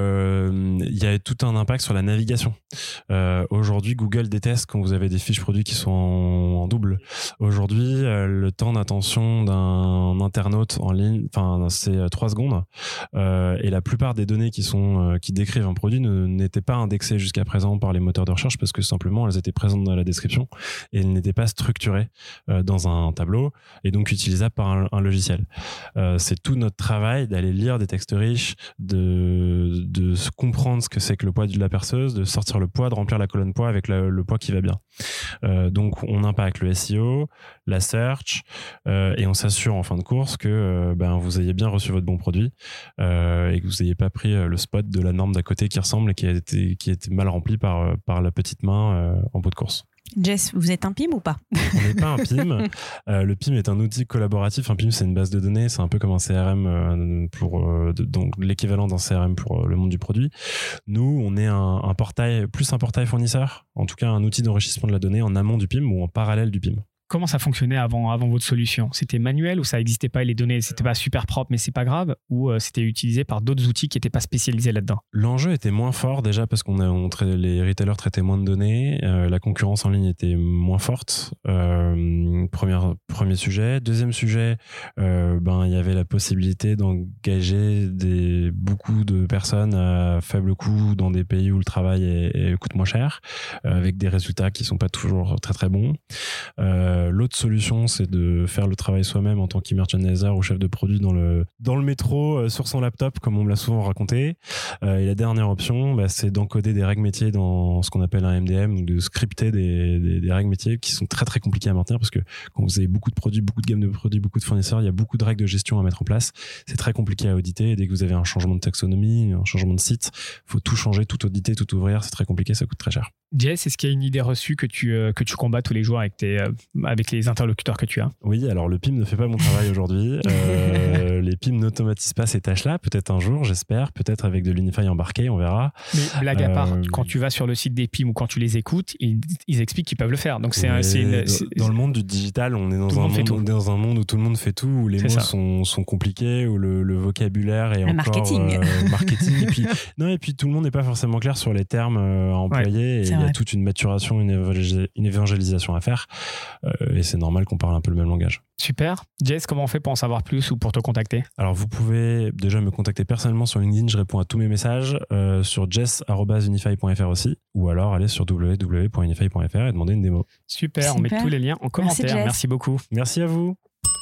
Euh, il y a tout un impact sur la navigation. Euh, aujourd'hui, Google déteste quand vous avez des fiches produits qui sont en, en double. Aujourd'hui, euh, le temps d'attention d'un internaute en ligne, enfin, c'est trois secondes. Euh, et la plupart des données qui sont euh, qui décrivent un produit ne, n'étaient pas indexées jusqu'à présent par les moteurs de recherche parce que simplement elles étaient présentes dans la description et elles n'étaient pas structurées euh, dans un tableau et donc utilisables par un, un logiciel. Euh, c'est tout notre travail d'aller lire des textes riches, de, de comprendre ce que c'est que le poids de la perceuse, de sortir le poids, de remplir la colonne poids avec la, le poids qui va bien. Euh, donc, on impacte le S E O, la search, euh, et on s'assure en fin de course que euh, ben, vous ayez bien reçu votre bon produit euh, et que vous n'ayez pas pris le spot de la norme d'à côté qui ressemble et qui a été, qui a été mal rempli par, par la petite main euh, en bout de course. Jess, vous êtes un P I M ou pas? On n'est pas un P I M. Euh, le P I M est un outil collaboratif. Un P I M, c'est une base de données. C'est un peu comme un C R M, euh, pour, euh, de, donc l'équivalent d'un C R M pour euh, le monde du produit. Nous, on est un, un portail, plus un portail fournisseur, en tout cas un outil d'enrichissement de la donnée en amont du P I M ou en parallèle du P I M. Comment ça fonctionnait avant, avant votre solution? C'était manuel ou ça n'existait pas et les données, c'était pas super propre, mais c'est pas grave? Ou euh, c'était utilisé par d'autres outils qui n'étaient pas spécialisés là-dedans? L'enjeu était moins fort déjà parce qu'on a, on trai- les retailers traitaient moins de données, euh, la concurrence en ligne était moins forte. Euh, première, premier sujet. Deuxième sujet, euh, ben, il y avait la possibilité d'engager des, beaucoup de personnes à faible coût dans des pays où le travail est, est- coûte moins cher, euh, avec des résultats qui sont pas toujours très très bons. Euh, L'autre solution, c'est de faire le travail soi-même en tant qu'e-merchandiser ou chef de produit dans le, dans le métro, euh, sur son laptop, comme on me l'a souvent raconté. Euh, et la dernière option, bah, c'est d'encoder des règles métiers dans ce qu'on appelle un M D M, ou de scripter des, des, des règles métiers qui sont très très compliquées à maintenir parce que quand vous avez beaucoup de produits, beaucoup de gammes de produits, beaucoup de fournisseurs, il y a beaucoup de règles de gestion à mettre en place. C'est très compliqué à auditer. Et dès que vous avez un changement de taxonomie, un changement de site, il faut tout changer, tout auditer, tout ouvrir. C'est très compliqué, ça coûte très cher. Jess, est-ce qu'il y a une idée reçue que tu, euh, que tu combats tous les jours avec, tes, euh, avec les interlocuteurs que tu as? Oui, alors le P I M ne fait pas mon travail aujourd'hui. Euh, les P I M n'automatisent pas ces tâches-là. Peut-être un jour, j'espère. Peut-être avec de l'Unify embarqué, on verra. Mais blague à part, Euh, quand tu vas sur le site des P I M ou quand tu les écoutes, ils, ils expliquent qu'ils peuvent le faire. Donc c'est, Ouais, un, c'est une. dans- c'est- dans le monde du digital, on est dans Tout le un monde fait monde, tout. on est dans un monde où tout le monde fait tout, où les C'est mots ça. sont, sont compliqués, où le, le vocabulaire est Le encore marketing. euh, marketing. et puis non, et puis tout le monde n'est pas forcément clair sur les termes euh, à employer. et c'est il y a vrai. toute une maturation, une, évangélisa- une évangélisation à faire. Euh, et c'est normal qu'on parle un peu le même langage. Super. Jess, comment on fait pour en savoir plus ou pour te contacter? Alors, vous pouvez déjà me contacter personnellement sur LinkedIn. Je réponds à tous mes messages, euh, sur jess arobase unify point f r aussi, ou alors aller sur w w w point unify point f r et demander une démo. Super, on met Super. tous les liens en commentaire. Jess. Merci beaucoup. Merci à vous.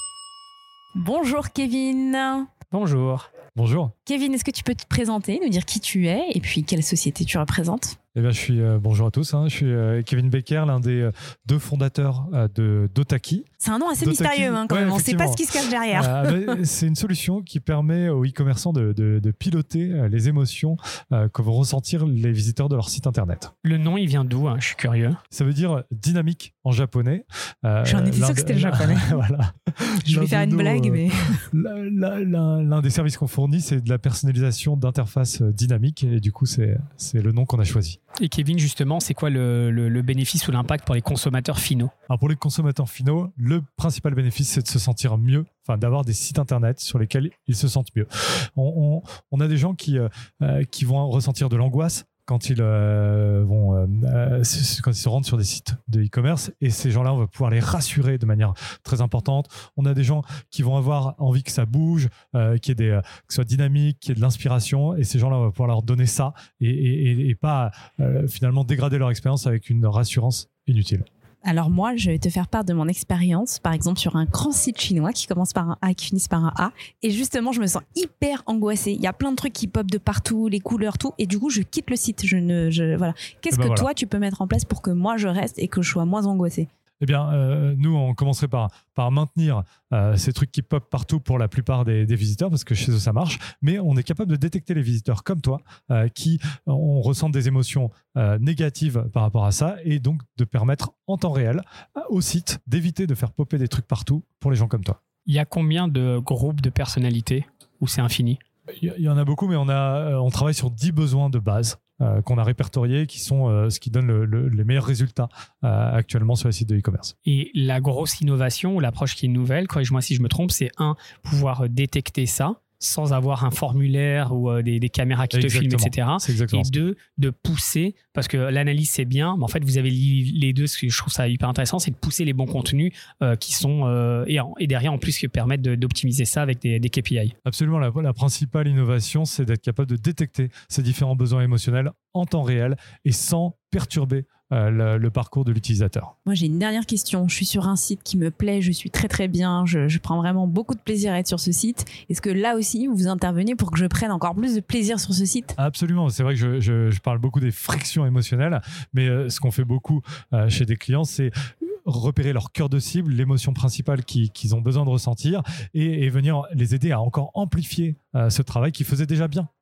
Bonjour Kevin. Bonjour. Bonjour. Kevin, est-ce que tu peux te présenter, nous dire qui tu es et puis quelle société tu représentes? Eh bien, je suis euh, bonjour à tous. hein. Je suis euh, Kevin Becker, l'un des euh, deux fondateurs euh, de Dotaki. C'est un nom assez Dotaki. mystérieux hein, quand Ouais, même. On ne sait pas effectivement. ce qui se cache derrière. Euh, mais c'est une solution qui permet aux e-commerçants de, de- de piloter euh, les émotions euh, que vont ressentir les visiteurs de leur site internet. Le nom, il vient d'où, hein? Je suis curieux. Ça veut dire dynamique en japonais. Euh, J'en étais l'un sûre que de- c'était le japonais. voilà. Je L'un vais faire de une nos, blague, euh, mais L'un- l'un- L'un l'un des services qu'on fournit, c'est de la personnalisation d'interfaces euh, dynamiques et du coup, c'est c'est le nom qu'on a choisi. Et Kevin, justement, c'est quoi le, le- le bénéfice ou l'impact pour les consommateurs finaux? Alors pour les consommateurs finaux, le principal bénéfice, c'est de se sentir mieux, enfin d'avoir des sites internet sur lesquels ils se sentent mieux. On, on- on a des gens qui, euh, euh, qui vont ressentir de l'angoisse quand ils, euh, vont, euh, euh, s- quand ils se rendent sur des sites de e-commerce, et ces gens-là, on va pouvoir les rassurer de manière très importante. On a des gens qui vont avoir envie que ça bouge, euh, qu'il y ait des, euh, que ce soit dynamique, qu'il y ait de l'inspiration, et ces gens-là, on va pouvoir leur donner ça et, et- et- et pas euh, finalement dégrader leur expérience avec une rassurance inutile. alors moi, je vais te faire part de mon expérience, par exemple sur un grand site chinois qui commence par un A et qui finit par un A. Et justement, je me sens hyper angoissée. Il y a plein de trucs qui pop de partout, les couleurs, tout. Et du coup, je quitte le site. Je ne, je, voilà. Qu'est-ce Eh ben que voilà. toi, tu peux mettre en place pour que moi, je reste et que je sois moins angoissée? Eh bien, euh, nous, on commencerait par, par maintenir euh, ces trucs qui pop partout pour la plupart des, des visiteurs, parce que chez eux, ça marche. Mais on est capable de détecter les visiteurs comme toi, euh, qui on ressent des émotions euh, négatives par rapport à ça, et donc de permettre en temps réel euh, au site d'éviter de faire popper des trucs partout pour les gens comme toi. Il y a combien de groupes de personnalités ou c'est infini? Il y, y en a beaucoup, mais on, a, euh, on travaille sur dix besoins de base euh, qu'on a répertoriés, qui sont euh, ce qui donne le- le- les meilleurs résultats euh, actuellement sur les sites de e-commerce. Et la grosse innovation ou l'approche qui est nouvelle, corrige-moi si je me trompe, c'est un, pouvoir détecter ça sans avoir un formulaire ou euh, des, des caméras qui te filment, et cetera. C'est exactement Et ça. deux, de pousser, parce que l'analyse c'est bien, mais en fait vous avez li- les deux, ce que je trouve ça hyper intéressant, c'est de pousser les bons contenus euh, qui sont, euh, et, en- et derrière en plus qui permettent de- d'optimiser ça avec des, des K P I. Absolument, la, la principale innovation, c'est d'être capable de détecter ces différents besoins émotionnels en temps réel et sans perturber euh, le, le parcours de l'utilisateur. Moi, j'ai une dernière question. Je suis sur un site qui me plaît, je suis très très bien, je, je prends vraiment beaucoup de plaisir à être sur ce site. Est-ce que là aussi, vous intervenez pour que je prenne encore plus de plaisir sur ce site? Absolument, c'est vrai que je, je- je parle beaucoup des frictions émotionnelles, mais euh, ce qu'on fait beaucoup euh, chez des clients, c'est repérer leur cœur de cible, l'émotion principale qui- qu'ils ont besoin de ressentir, et, et venir les aider à encore amplifier euh, ce travail qu'ils faisaient déjà bien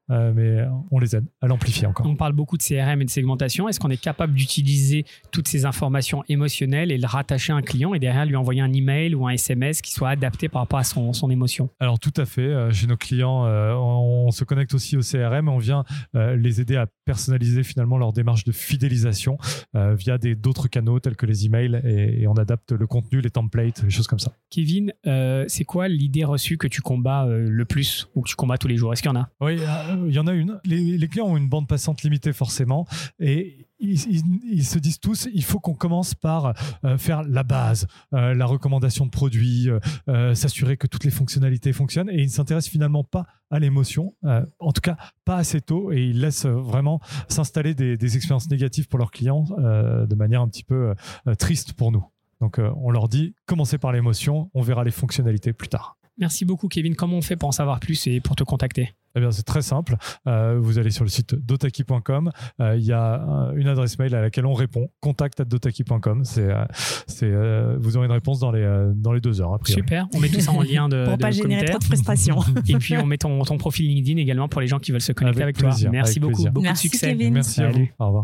euh, mais on les aide à l'amplifier encore. On parle beaucoup de C R M et de segmentation. Est-ce qu'on est capable d'utiliser toutes ces informations émotionnelles et le rattacher à un client et derrière lui envoyer un email ou un S M S qui soit adapté par rapport à son, son émotion? Alors tout à fait. Euh, chez nos clients, euh, on, on se connecte aussi au C R M et on vient euh, les aider à personnaliser finalement leur démarche de fidélisation euh, via des, d'autres canaux tels que les emails et, et on adapte le contenu, les templates, les choses comme ça. Kevin, euh, c'est quoi l'idée reçue que tu combats euh, le plus ou que tu combats tous les jours? Est-ce qu'il y en a? Oui, euh, il y en a une. Les, les clients ont une bande passante limitée forcément et ils, ils, ils se disent tous il faut qu'on commence par euh, faire la base, euh, la recommandation de produits, euh, euh, s'assurer que toutes les fonctionnalités fonctionnent et ils ne s'intéressent finalement pas à l'émotion, euh, en tout cas pas assez tôt et ils laissent vraiment s'installer des, des expériences négatives pour leurs clients euh, de manière un petit peu euh, triste pour nous. Donc euh, on leur dit commencez par l'émotion, on verra les fonctionnalités plus tard. Merci beaucoup Kevin. Comment on fait pour en savoir plus et pour te contacter? Eh bien, c'est très simple. Euh, vous allez sur le site dotaki point com. Euh, il y a euh, une adresse mail à laquelle on répond. contact arobase dotaki point com. C'est, euh, c'est, euh, vous aurez une réponse dans les, euh, dans les deux heures. Après. Super. On met tout ça en lien de pour de pas générer commentaires. trop de frustration. Et puis on met ton, ton profil LinkedIn également pour les gens qui veulent se connecter avec, avec plaisir, toi. Merci avec beaucoup. plaisir. Beaucoup Merci, de succès. Kevin. Merci à Salut. vous. Au revoir.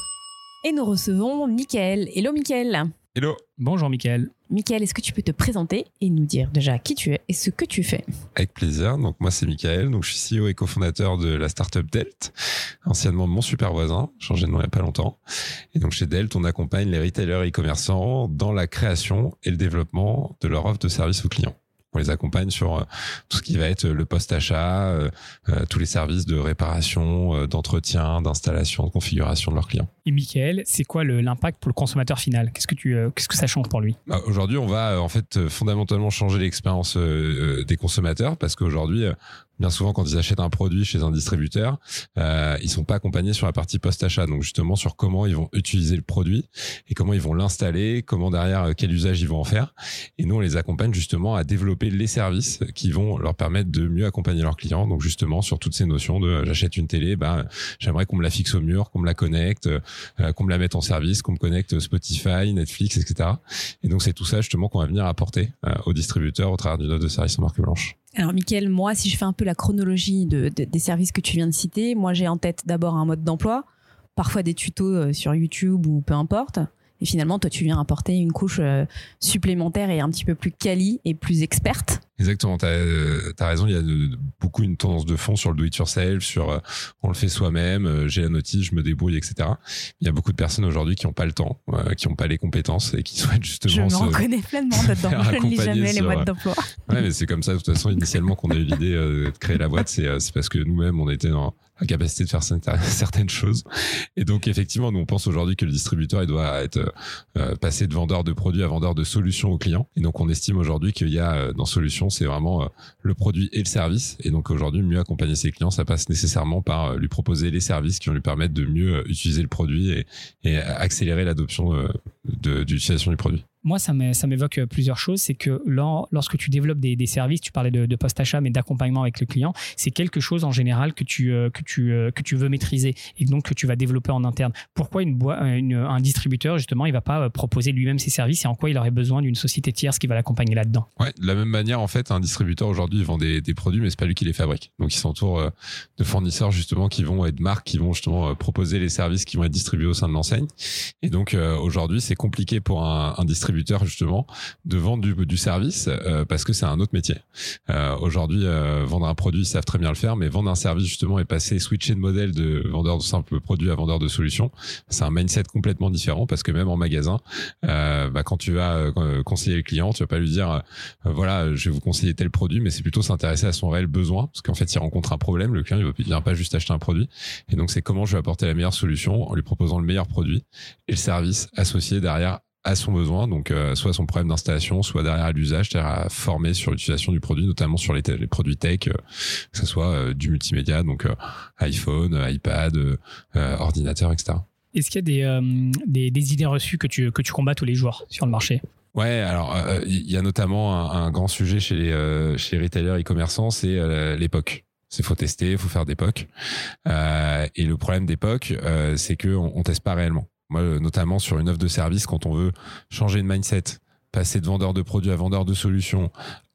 Et nous recevons Mickaël. Hello Mickaël. Hello. Bonjour Mickaël. Mickaël, est-ce que tu peux te présenter et nous dire déjà qui tu es et ce que tu fais? Avec plaisir. Donc moi c'est Mickaël, donc je suis C E O et cofondateur de la startup Delt, anciennement mon super voisin, changé de nom il n'y a pas longtemps. Et donc chez Delt, on accompagne les retailers et e-commerçants dans la création et le développement de leur offre de service aux clients. On les accompagne sur euh, tout ce qui va être le post-achat, euh, euh, tous les services de réparation, euh, d'entretien, d'installation, de configuration de leurs clients. Et Mickaël, c'est quoi le, l'impact pour le consommateur final? Qu'est-ce que, tu, euh, qu'est-ce que ça change pour lui? Bah, aujourd'hui, on va euh, en fait euh, fondamentalement changer l'expérience euh, euh, des consommateurs parce qu'aujourd'hui, euh, bien souvent, quand ils achètent un produit chez un distributeur, euh, ils sont pas accompagnés sur la partie post-achat. Donc justement, sur comment ils vont utiliser le produit et comment ils vont l'installer, comment derrière, euh, quel usage ils vont en faire. Et nous, on les accompagne justement à développer les services qui vont leur permettre de mieux accompagner leurs clients. Donc justement, sur toutes ces notions de euh, j'achète une télé, bah, j'aimerais qu'on me la fixe au mur, qu'on me la connecte, euh, qu'on me la mette en service, qu'on me connecte Spotify, Netflix, et cetera. Et donc c'est tout ça justement qu'on va venir apporter euh, aux distributeurs au travers d'une offre de service en marque blanche. Alors Mickaël, moi si je fais un peu la chronologie de, de, des services que tu viens de citer, moi j'ai en tête d'abord un mode d'emploi, parfois des tutos sur YouTube ou peu importe. Et finalement, toi, tu viens apporter une couche euh, supplémentaire et un petit peu plus quali et plus experte. Exactement, t'as euh, as raison, il y a de, de, beaucoup une tendance de fond sur le do-it-yourself, sur euh, on le fait soi-même, euh, j'ai la notice, je me débrouille, et cetera. Il y a beaucoup de personnes aujourd'hui qui n'ont pas le temps, euh, qui n'ont pas les compétences et qui souhaitent justement je me se reconnais pleinement là-dedans, je ne lis jamais les modes d'emploi. Ouais, mais c'est comme ça, de toute façon, initialement qu'on a eu l'idée euh, de créer la boîte, c'est, euh, c'est parce que nous-mêmes, on était dans la capacité de faire certaines choses. Et donc, effectivement, nous, on pense aujourd'hui que le distributeur, il doit être euh, passé de vendeur de produits à vendeur de solutions aux clients. Et donc, on estime aujourd'hui qu'il y a euh, dans solutions, c'est vraiment euh, le produit et le service. Et donc, aujourd'hui, mieux accompagner ses clients, ça passe nécessairement par euh, lui proposer les services qui vont lui permettre de mieux euh, utiliser le produit et, et accélérer l'adoption euh, de, d'utilisation du produit. Moi, ça m'évoque plusieurs choses. C'est que lorsque tu développes des, des services, tu parlais de, de post-achat, mais d'accompagnement avec le client, c'est quelque chose en général que tu, que, tu, que tu veux maîtriser et donc que tu vas développer en interne. Pourquoi une boîte, une, un distributeur, justement, il ne va pas proposer lui-même ses services et en quoi il aurait besoin d'une société tierce qui va l'accompagner là-dedans? Ouais, de la même manière, en fait, un distributeur aujourd'hui, il vend des, des produits, mais c'est pas lui qui les fabrique. Donc, il s'entoure de fournisseurs, justement, qui vont être marques, qui vont justement proposer les services qui vont être distribués au sein de l'enseigne. Et donc, aujourd'hui, c'est compliqué pour un, un distributeur, justement, de vendre du, du service euh, parce que c'est un autre métier. Euh, aujourd'hui, euh, vendre un produit, ils savent très bien le faire, mais vendre un service, justement, et passer, switcher de modèle de vendeur de simples produits à vendeur de solutions, c'est un mindset complètement différent parce que même en magasin, euh, bah, quand tu vas euh, conseiller le client, tu vas pas lui dire euh, voilà, je vais vous conseiller tel produit, mais c'est plutôt s'intéresser à son réel besoin parce qu'en fait, il rencontre un problème, le client, il ne vient pas juste acheter un produit. Et donc, c'est comment je vais apporter la meilleure solution en lui proposant le meilleur produit et le service associé derrière à son besoin, donc euh, soit son problème d'installation, soit derrière à l'usage, c'est-à-dire à former sur l'utilisation du produit, notamment sur les, les produits tech, euh, que ce soit euh, du multimédia, donc euh, iPhone, euh, iPad, euh, ordinateur, et cetera. Est-ce qu'il y a des, euh, des, des idées reçues que tu, que tu combats tous les jours sur le marché? Ouais, alors il euh, y a notamment un, un grand sujet chez les, euh, chez les retailers e-commerçants, c'est euh, l'époque. C'est faut tester, faut faire des P O C. Euh, et le problème des P O C, euh, c'est qu'on on teste pas réellement. Moi, notamment sur une offre de service, quand on veut changer de mindset, passer de vendeur de produits à vendeur de solutions,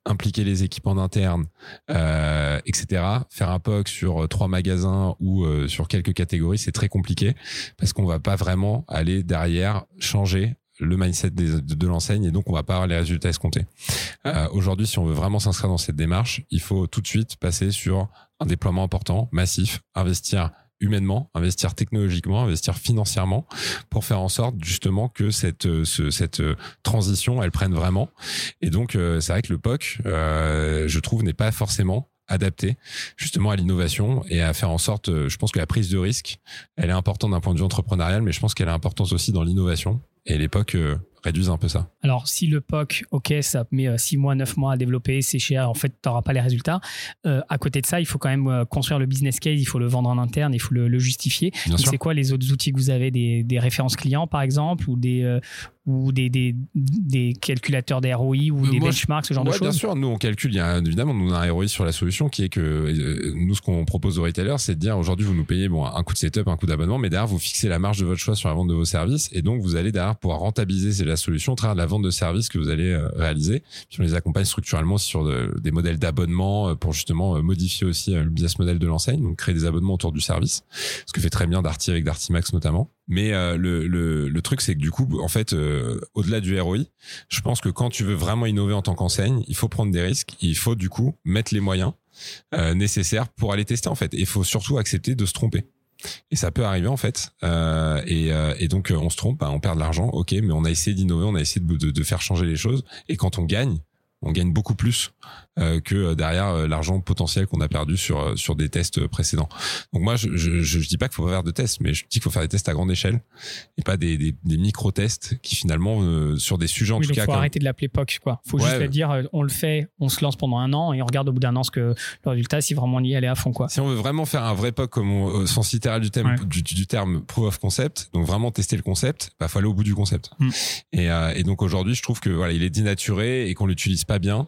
impliquer les équipes en interne, euh, et cetera. Faire un P O C sur trois magasins ou euh, sur quelques catégories, c'est très compliqué parce qu'on va pas vraiment aller derrière changer le mindset des, de, de l'enseigne et donc on va pas avoir les résultats escomptés. Euh, aujourd'hui, si on veut vraiment s'inscrire dans cette démarche, il faut tout de suite passer sur un déploiement important, massif, investir humainement, investir technologiquement, investir financièrement pour faire en sorte justement que cette ce, cette transition elle prenne vraiment. Et donc euh, c'est vrai que le P O C, euh, je trouve, n'est pas forcément adapté justement à l'innovation et à faire en sorte, je pense que la prise de risque, elle est importante d'un point de vue entrepreneurial, mais je pense qu'elle est importante aussi dans l'innovation. Et les P O C euh, réduisent un peu ça. Alors, si le P O C, ok, ça met six mois, neuf mois à développer, c'est cher, en fait, tu n'auras pas les résultats. Euh, à côté de ça, il faut quand même euh, construire le business case, il faut le vendre en interne, il faut le, le justifier. Donc, c'est quoi les autres outils que vous avez, des, des références clients, par exemple, ou des, euh, ou des, des, des calculateurs des R O I ou des moi, benchmarks, ce genre ouais, de choses? Bien sûr, nous, on calcule, il y a évidemment, nous, on a un R O I sur la solution qui est que, euh, nous, ce qu'on propose aux retailers, c'est de dire, aujourd'hui, vous nous payez bon, un coût de setup, un coût d'abonnement, mais derrière, vous fixez la marge de votre choix sur la vente de vos services, et donc, vous allez derrière pouvoir rentabiliser la solution au travers de la vente de services que vous allez euh, réaliser. Puis on les accompagne structurellement sur de, des modèles d'abonnement euh, pour justement euh, modifier aussi euh, le business model de l'enseigne, donc créer des abonnements autour du service, ce que fait très bien Darty avec Darty Max notamment. Mais euh, le, le, le truc, c'est que du coup, en fait, euh, au-delà du R O I, je pense que quand tu veux vraiment innover en tant qu'enseigne, il faut prendre des risques, il faut du coup mettre les moyens euh, nécessaires pour aller tester en fait. Et il faut surtout accepter de se tromper. Et ça peut arriver en fait, euh, et, euh, et donc on se trompe, bah, on perd de l'argent, ok, mais on a essayé d'innover, on a essayé de, de, de faire changer les choses, et quand on gagne, on gagne beaucoup plus euh, que derrière euh, l'argent potentiel qu'on a perdu sur sur des tests précédents. Donc moi, je je, je dis pas qu'il faut pas faire de tests, mais je dis qu'il faut faire des tests à grande échelle et pas des des, des micro-tests qui finalement euh, sur des sujets en oui, tout donc cas. Faut comme... arrêter de l'appeler P O C, quoi. Faut ouais, juste ouais. dire, on le fait, on se lance pendant un an et on regarde au bout d'un an ce que le résultat, si vraiment on y allait à fond, quoi. Si on veut vraiment faire un vrai P O C comme on, au sens littéral du terme, ouais. du, du terme proof of concept, donc vraiment tester le concept, bah faut aller au bout du concept. Mm. Et, euh, et donc aujourd'hui, je trouve que voilà, il est dénaturé et qu'on l'utilise pas bien.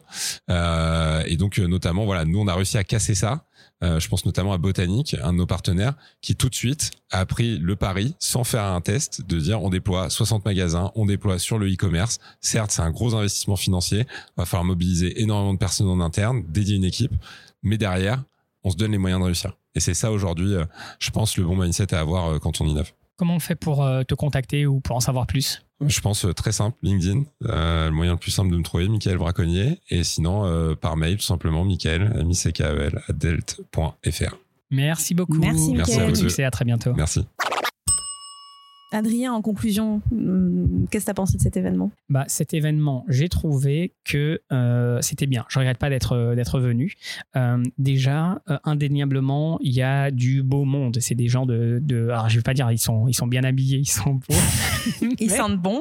Euh, et donc notamment voilà, nous on a réussi à casser ça. Euh, je pense notamment à Botanique, un de nos partenaires, qui tout de suite a pris le pari sans faire un test de dire on déploie soixante magasins, on déploie sur le e-commerce. Certes, c'est un gros investissement financier, va falloir mobiliser énormément de personnes en interne, dédier une équipe, mais derrière, on se donne les moyens de réussir. Et c'est ça aujourd'hui, euh, je pense, le bon mindset à avoir euh, quand on innove. Comment on fait pour euh, te contacter ou pour en savoir plus? Je pense euh, très simple, LinkedIn, euh, le moyen le plus simple de me trouver, Michael Braconnier, et sinon euh, par mail tout simplement, Michael, M I C K E L, arobase delt point f r. Merci beaucoup. Merci, Merci à vous deux. Et à très bientôt. Merci. Adrien, en conclusion, qu'est-ce que tu as pensé de cet événement? Bah, cet événement, j'ai trouvé que euh, c'était bien. Je ne regrette pas d'être, d'être venu. Euh, déjà, euh, indéniablement, il y a du beau monde. C'est des gens de... de alors, je ne vais pas dire ils sont, ils sont bien habillés, ils sont beaux. Ils sentent bon.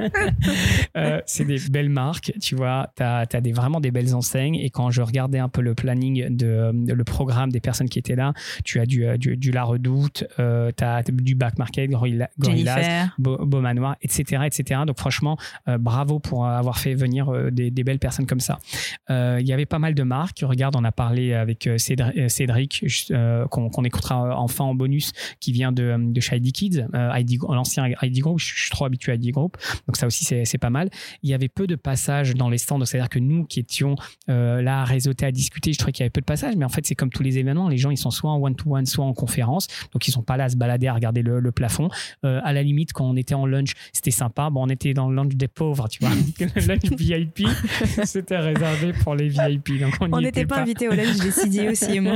euh, c'est des belles marques, tu vois. Tu as des, vraiment des belles enseignes. Et quand je regardais un peu le planning, de, de, le programme des personnes qui étaient là, tu as du, du, du La Redoute, euh, tu as du Back Market, Gorilla, Beau, Beau Manoir, et cetera, et cetera. Donc franchement, euh, bravo pour avoir fait venir euh, des, des belles personnes comme ça. Euh, il y avait pas mal de marques. Regarde, on a parlé avec euh, Cédric, Cédric euh, qu'on, qu'on écoutera enfin en bonus, qui vient de, de chez I D Kids, euh, I D, l'ancien I D Group. Je suis trop habitué à I D Group, donc ça aussi c'est, c'est pas mal. Il y avait peu de passages dans les stands, c'est-à-dire que nous qui étions euh, là à réseauter, à discuter, je trouvais qu'il y avait peu de passages, mais en fait c'est comme tous les événements, les gens ils sont soit en one-to-one, soit en conférence, donc ils sont pas là à se balader, à regarder le, le plafond. Euh, à la limite, quand on était en lunch, c'était sympa. Bon, on était dans le lunch des pauvres, tu vois. Le lunch V I P, c'était réservé pour les V I P. Donc on n'était pas, pas invités au lunch des C D aussi et moi.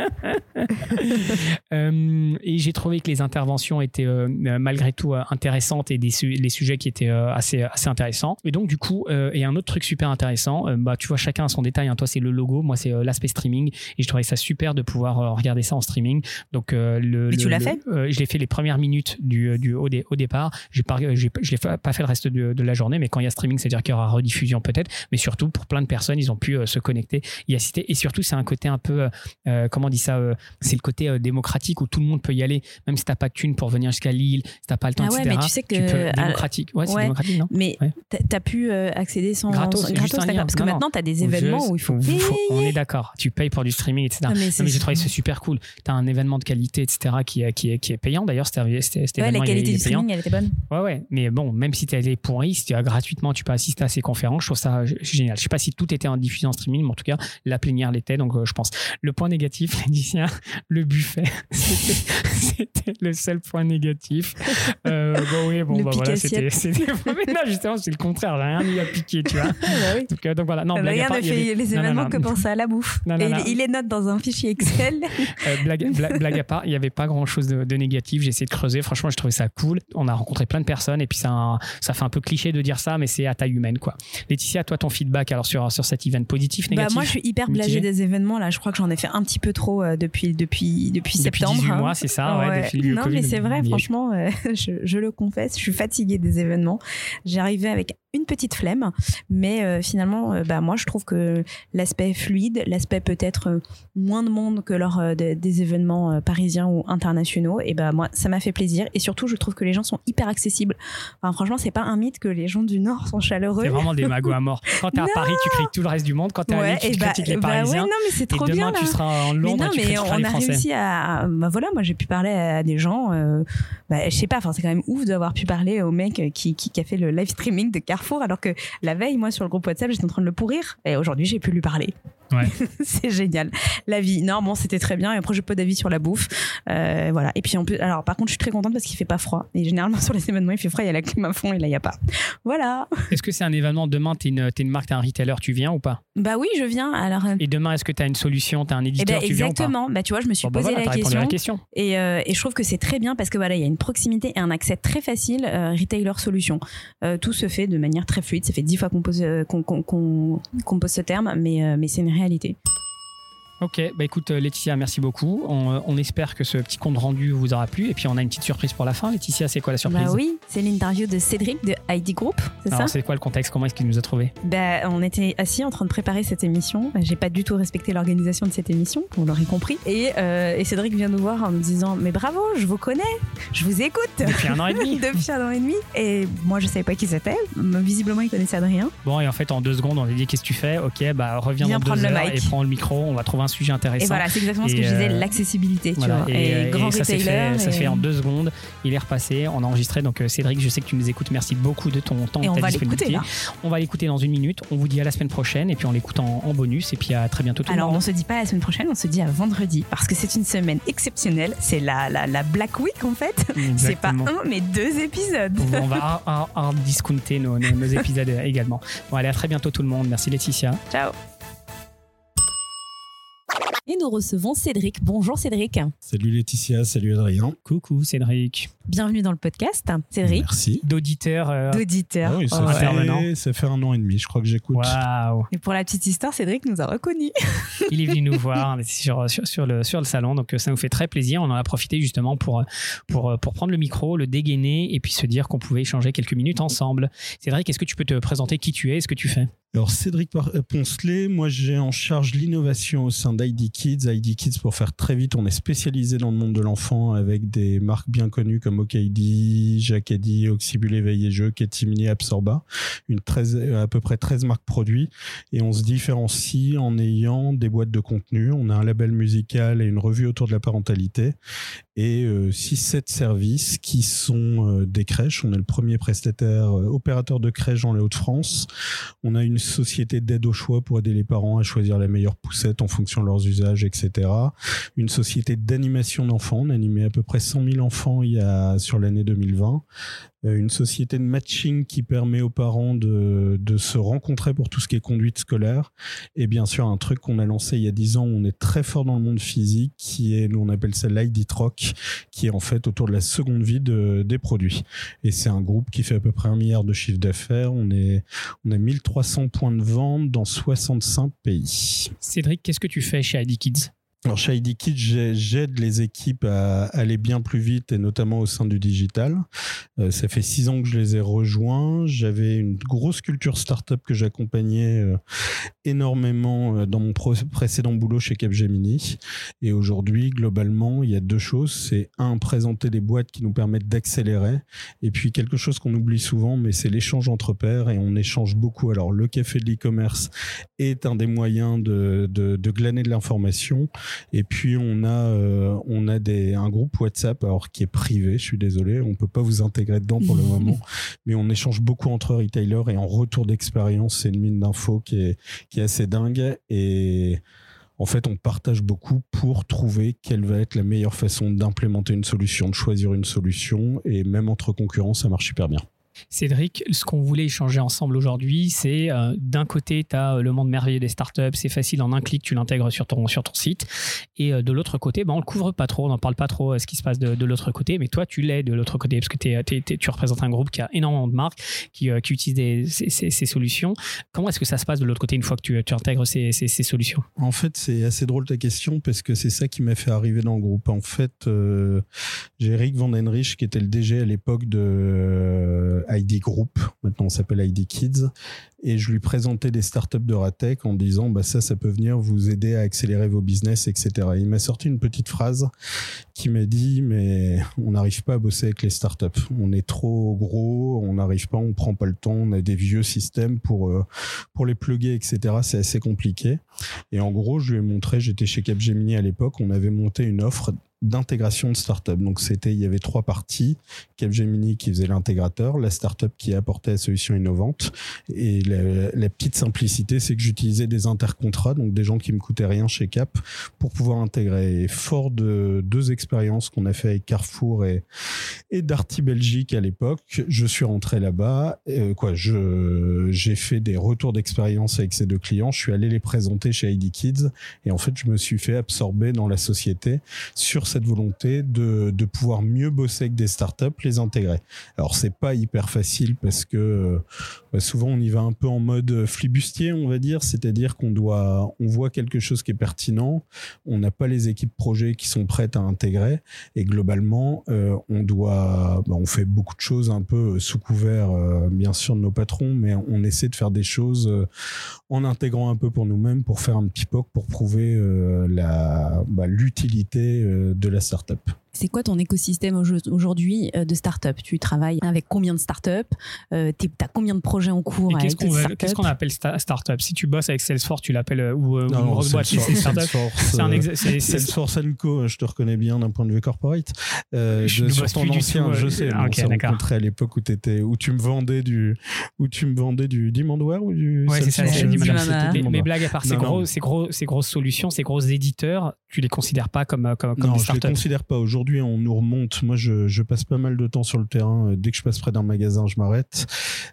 euh, et j'ai trouvé que les interventions étaient euh, malgré tout euh, intéressantes et des su- les sujets qui étaient euh, assez, assez intéressants. Et donc, du coup, euh, et un autre truc super intéressant, euh, bah, tu vois, chacun a son détail. Hein. Toi, c'est le logo. Moi, c'est euh, l'aspect streaming. Et je trouvais ça super de pouvoir euh, regarder ça en streaming. Donc, euh, le, Mais le, tu l'as le, fait euh, Je l'ai fait les premières minutes du, du, au, dé, au départ. J'ai pas, j'ai, je l'ai pas fait le reste de, de la journée, mais quand il y a streaming, c'est-à-dire qu'il y aura rediffusion peut-être. Mais surtout, pour plein de personnes, ils ont pu euh, se connecter, y assister. Et surtout, c'est un côté un peu, euh, comment on dit ça, euh, c'est le côté euh, démocratique où tout le monde peut y aller, même si t'as pas de thune pour venir jusqu'à Lille, si t'as pas le temps, ah ouais, et cetera. Mais tu sais que tu peux, démocratique. Ouais, c'est ouais, démocratique, non? Mais ouais. t'as pu euh, accéder sans gratos, sans, gratos gratos parce que non, maintenant t'as des événements je, où il faut payer. Faut, on est d'accord. Tu payes pour du streaming, et cetera. Ah, mais, non, mais j'ai trouvé c'est super cool. T'as un événement de qualité, et cetera qui, qui, qui est payant d'ailleurs. C'était, c'était, c'était ouais, la qualité qualité il est du streaming, payant. elle était bonne. Ouais, ouais. Mais bon, même si tu as des pourris, si tu as gratuitement, tu peux assister à ces conférences. Je trouve ça génial. Je sais pas si tout était en diffusé en streaming, mais en tout cas, la plénière l'était. Donc, euh, je pense. Le point négatif, Laetitia, le buffet. C'était, c'était le seul point négatif. Euh, bon, oui, bon, le bah voilà, c'était, c'était. Mais non, justement, c'est le contraire. J'ai rien eu à piquer, tu vois. Ah bah oui. Donc, euh, donc voilà. Non, Ah bah, blague à regarde, part, elle il y fait avait- les non, non, événements non. que penser à la bouffe. Non, non, Et non. il, il les note dans un fichier Excel. Euh, blague, blague, blague à part, il n'y avait pas grand chose de, de négatif. J'ai essayé de creuser. Franchement, je trouvais ça cool. On a rencontré plein de personnes et puis ça, ça fait un peu cliché de dire ça, mais c'est à taille humaine, quoi. Laetitia, toi, ton feedback alors sur, sur cet event, positif, Bah, négatif? moi, je suis hyper mitigé blasée des événements. Là, je crois que j'en ai fait un petit peu trop euh, depuis, depuis, depuis, Depuis septembre. dix-huit hein. mois, c'est ça, ouais, Ouais. depuis le Non, Covid, mais c'est vrai, il y a eu- franchement, euh, je, je le confesse, je suis fatiguée des événements. J'arrivais avec une petite flemme, mais euh, finalement, euh, bah, moi, je trouve que l'aspect fluide, l'aspect peut-être euh, moins de monde que lors euh, de- des événements euh, parisiens ou internationaux, et bah, moi, ça m'a fait plaisir. Et surtout, je trouve que les gens sont hyper accessibles. Enfin, franchement, c'est pas un mythe que les gens du Nord sont chaleureux. C'est vraiment des magos à mort. Quand t'es à Non. Paris, tu critiques tout le reste du monde. Quand t'es à Ouais, Lille, tu et te bah, critiques les bah ouais, Parisiens. non, mais c'est Et trop demain, bien. tu là. seras en Mais Londres non, et tu mais critiqueras on les a Français. réussi à. Bah voilà, moi j'ai pu parler à des gens. Euh, bah, je sais pas, enfin c'est quand même ouf d'avoir pu parler au mec qui, qui, qui a fait le live streaming de Carrefour, alors que la veille, moi sur le groupe WhatsApp, j'étais en train de le pourrir. Et aujourd'hui, j'ai pu lui parler. Ouais. C'est génial. La vie. Non, bon, c'était très bien. Et après, j'ai peu d'avis sur la bouffe. Euh, voilà. Et puis, en plus, alors par contre, je suis très contente parce qu'il fait pas froid. Et généralement, sur les événements, il fait froid, il y a la clim à fond et là, il y a pas. Voilà. Est-ce que c'est un événement demain, t'es une, t'es une marque, t'es un retailer, tu viens ou pas? Bah oui, je viens. Alors. euh, Et demain, est-ce que t'as une solution, t'as un eh éditeur, ben, tu viens ou pas? exactement. Bah, tu vois, je me suis Bon, bah posé voilà, t'as la, répondu à question, la question. Et, euh, et je trouve que c'est très bien parce que voilà, il y a une proximité et un accès très facile. Euh, retailer solution. Euh, tout se fait de manière très fluide. Ça fait dix fois qu'on pose, euh, qu'on, qu'on, qu'on, qu'on pose ce terme, mais, euh, mais c'est une réalité. Ok, bah écoute euh, Laetitia, merci beaucoup. On, euh, on espère que ce petit compte rendu vous aura plu. Et puis on a une petite surprise pour la fin. Laetitia, c'est quoi la surprise? Bah oui, c'est l'interview de Cédric de I D Group, c'est Alors ça? c'est quoi le contexte? Comment est-ce qu'il nous a trouvé? Bah, on était assis en train de préparer cette émission. J'ai pas du tout respecté l'organisation de cette émission, vous l'aurez compris. Et, euh, et Cédric vient nous voir en me disant mais bravo, je vous connais, je vous écoute. Depuis un an et demi. Depuis un an et demi. Et moi, je savais pas qui c'était. Visiblement, il connaissait Adrien. Bon, et en fait en deux secondes on lui dit qu'est-ce que tu fais? Ok, bah reviens Viens dans prendre deux le heures mic. et prends le micro. On va trouver un sujet intéressant. Et voilà, c'est exactement ce Et que je disais, euh, l'accessibilité. Tu Voilà, vois. et, Et, euh, grand et ça s'est retailer. fait, ça et- se fait en deux secondes. Il est repassé, on a enregistré. Donc euh, Cédric, je sais que tu nous écoutes. Merci beaucoup de ton temps Et et de on ta va disponibilité. l'écouter là. On va l'écouter dans une minute. On vous dit à la semaine prochaine et puis on l'écoute en, en bonus. Et puis à très bientôt tout Alors, le on monde. se dit pas la semaine prochaine, on se dit à vendredi parce que c'est une semaine exceptionnelle. C'est la, la, la Black Week en fait. C'est pas Exactement. un, mais deux épisodes. On va hard, hard- hard discounter nos, nos, nos épisodes également. Bon, allez, à très bientôt tout le monde. Merci Laetitia. Ciao. Et nous recevons Cédric. Bonjour Cédric. Salut Laetitia, salut Adrien. Coucou Cédric. Bienvenue dans le podcast. Cédric, Merci. D'auditeur. euh, d'auditeur. Ah oui, ça, Ouais. intervenant. fait, ça fait un an et demi, je crois que j'écoute. Waouh. Et pour la petite histoire, Cédric nous a reconnus. Il est venu nous voir sur, sur, sur, le, sur le salon, donc ça nous fait très plaisir. On en a profité justement pour, pour, pour prendre le micro, le dégainer et puis se dire qu'on pouvait échanger quelques minutes ensemble. Cédric, est-ce que tu peux te présenter qui tu es et ce que tu fais? Alors Cédric Par- Poncelet, moi j'ai en charge l'innovation au sein d'I D Kids. I D Kids, pour faire très vite, on est spécialisé dans le monde de l'enfant avec des marques bien connues comme Okedi, Jacadi, Oxybul Éveil et Jeux, Ketimini, Absorba, une treize, à peu près treize marques produits. Et on se différencie en ayant des boîtes de contenu. On a un label musical et une revue autour de la parentalité et euh, six sept services qui sont euh, des crèches. On est le premier prestataire euh, opérateur de crèche dans les Hauts-de-France. On a une société d'aide au choix pour aider les parents à choisir la meilleure poussette en fonction de leurs usages, et cetera. Une société d'animation d'enfants. On a animé à peu près cent mille enfants il y a, sur l'année deux mille vingt. Euh, Une société de matching qui permet aux parents de, de se rencontrer pour tout ce qui est conduite scolaire. Et bien sûr, un truc qu'on a lancé il y a dix ans, où on est très fort dans le monde physique, qui est, nous on appelle ça l'I D Troc, qui est en fait autour de la seconde vie de, des produits. Et c'est un groupe qui fait à peu près un milliard de chiffre d'affaires. On est, on a mille trois cents points de vente dans soixante-cinq pays. Cédric, qu'est-ce que tu fais chez I D Kids? Alors chez I D Kids, j'ai- j'aide les équipes à aller bien plus vite et notamment au sein du digital. Euh, ça fait six ans que je les ai rejoints. J'avais une grosse culture startup que j'accompagnais euh, énormément euh, dans mon pro- précédent boulot chez Capgemini. Et aujourd'hui, globalement, il y a deux choses. C'est un, présenter des boîtes qui nous permettent d'accélérer. Et puis quelque chose qu'on oublie souvent, mais c'est l'échange entre pairs et on échange beaucoup. Alors le café de l'e-commerce est un des moyens de, de, de glaner de l'information. Et puis on a euh, on a des un groupe WhatsApp alors qui est privé. Je suis désolé, on peut pas vous intégrer dedans pour le moment, mais on échange beaucoup entre retailers et en retour d'expérience, c'est une mine d'infos qui est qui est assez dingue. Et en fait, on partage beaucoup pour trouver quelle va être la meilleure façon d'implémenter une solution, de choisir une solution, et même entre concurrents, ça marche super bien. Cédric, ce qu'on voulait échanger ensemble aujourd'hui, c'est euh, d'un côté, tu as le monde merveilleux des startups, c'est facile, en un clic, tu l'intègres sur ton, sur ton site. Et euh, de l'autre côté, bah, on ne le couvre pas trop, on n'en parle pas trop, euh, ce qui se passe de, de l'autre côté. Mais toi, tu l'es de l'autre côté, parce que t'es, t'es, t'es, tu représentes un groupe qui a énormément de marques, qui, euh, qui utilisent des, ces, ces, ces solutions. Comment est-ce que ça se passe de l'autre côté une fois que tu, tu intègres ces, ces, ces solutions ? En fait, c'est assez drôle ta question, parce que c'est ça qui m'a fait arriver dans le groupe. En fait, euh, j'ai Eric Van Den Rich, qui était le D G à l'époque de euh, I D Group. Maintenant, on s'appelle I D Kids. Et je lui présentais des startups de Ratech en disant bah ça, ça peut venir vous aider à accélérer vos business, et cetera. Il m'a sorti une petite phrase qui m'a dit mais on n'arrive pas à bosser avec les startups. On est trop gros, on n'arrive pas, on prend pas le temps, on a des vieux systèmes pour euh, pour les plugger, et cetera. C'est assez compliqué. Et en gros, je lui ai montré, j'étais chez Capgemini à l'époque, on avait monté une offre d'intégration de start-up. Donc, c'était, il y avait trois parties. Capgemini qui faisait l'intégrateur, la start-up qui apportait la solution innovante. Et la, la petite simplicité, c'est que j'utilisais des intercontrats, donc des gens qui me coûtaient rien chez Cap, pour pouvoir intégrer. Et fort de deux expériences qu'on a fait avec Carrefour et, et Darty Belgique à l'époque, je suis rentré là-bas. Euh, quoi, je, j'ai fait des retours d'expérience avec ces deux clients. Je suis allé les présenter chez I D Kids. Et en fait, je me suis fait absorber dans la société sur cette volonté de, de pouvoir mieux bosser avec des startups, les intégrer. Alors, c'est pas hyper facile parce que bah, souvent, on y va un peu en mode flibustier, on va dire. C'est-à-dire qu'on doit, on voit quelque chose qui est pertinent. On n'a pas les équipes projets qui sont prêtes à intégrer. Et globalement, euh, on doit, bah, on fait beaucoup de choses un peu sous couvert, euh, bien sûr, de nos patrons, mais on essaie de faire des choses euh, en intégrant un peu pour nous-mêmes, pour faire un petit P O C, pour prouver euh, la, bah, l'utilité euh, de la startup. C'est quoi ton écosystème aujourd'hui de start-up ? Tu travailles avec combien de start-up ? euh, Tu as combien de projets en cours ? Et qu'est-ce qu'on, va, qu'est-ce qu'on appelle sta- start-up ? Si tu bosses avec Salesforce, tu l'appelles ou, ou non, Rockbox, c'est, c'est start-up. Salesforce, c'est un exa- c'est, c'est Salesforce and Co, je te reconnais bien d'un point de vue corporate. Euh, je de, sur ton ancien, tout, je sais, ah, okay, on s'est rencontrés à l'époque où, où tu me vendais du, où tu me vendais du Demandware ou du. Ouais, c'est ça. C'est Demandware. Mais, mais blague à part, ces, gros, ces, gros, ces grosses solutions, ces gros éditeurs, tu les considères pas comme, comme, comme non, des startups ? Non, je les considère pas. Aujourd'hui, on nous remonte. Moi, je, je passe pas mal de temps sur le terrain. Dès que je passe près d'un magasin, je m'arrête.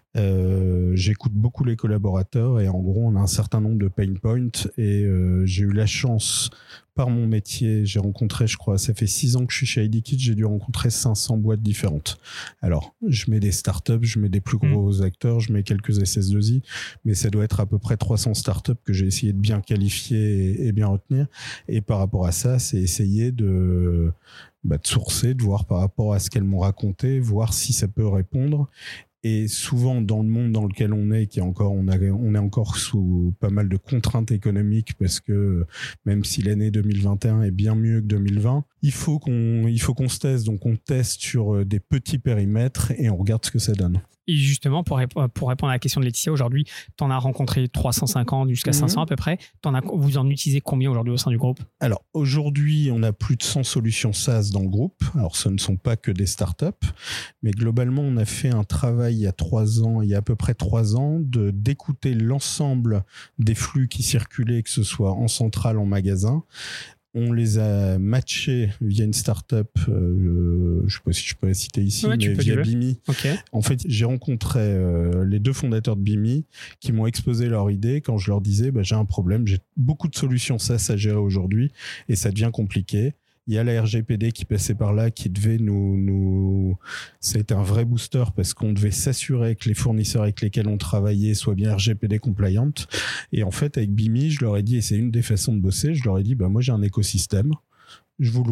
Euh, j'écoute beaucoup les collaborateurs et en gros, on a un certain nombre de pain points et euh, j'ai eu la chance, par mon métier, j'ai rencontré, je crois, ça fait six ans que je suis chez I D Kids, j'ai dû rencontrer cinq cents boîtes différentes. Alors, je mets des startups, je mets des plus gros mmh. acteurs, je mets quelques S S deux I, mais ça doit être à peu près trois cents startups que j'ai essayé de bien qualifier et, et bien retenir. Et par rapport à ça, c'est essayer de, bah, de sourcer, de voir par rapport à ce qu'elles m'ont raconté, voir si ça peut répondre. Et souvent, dans le monde dans lequel on est, qui est encore, on, a, on est encore sous pas mal de contraintes économiques parce que même si l'année deux mille vingt et un est bien mieux que deux mille vingt, il faut qu'on, il faut qu'on se teste. Donc, on teste sur des petits périmètres et on regarde ce que ça donne. Et justement, pour, rép- pour répondre à la question de Laetitia, aujourd'hui, tu en as rencontré trois cent cinquante jusqu'à cinq cents mmh. à peu près. T'en as, vous en utilisez combien aujourd'hui au sein du groupe ? Alors, aujourd'hui, on a plus de cent solutions SaaS dans le groupe. Alors, ce ne sont pas que des startups, mais globalement, on a fait un travail il y a trois ans, il y a à peu près trois ans, de, d'écouter l'ensemble des flux qui circulaient, que ce soit en centrale, en magasin. On les a matchés via une startup, euh, je ne sais pas si je peux la citer ici, ouais, mais via Bimi. Okay. En fait, j'ai rencontré euh, les deux fondateurs de Bimi qui m'ont exposé leur idée quand je leur disais bah, j'ai un problème, j'ai beaucoup de solutions SaaS à gérer aujourd'hui et ça devient compliqué. Il y a la R G P D qui passait par là, qui devait nous, nous, ça a été un vrai booster parce qu'on devait s'assurer que les fournisseurs avec lesquels on travaillait soient bien R G P D compliant. Et en fait, avec Bimi, je leur ai dit, et c'est une des façons de bosser, je leur ai dit, bah, moi, j'ai un écosystème. Je vous l'ouvre.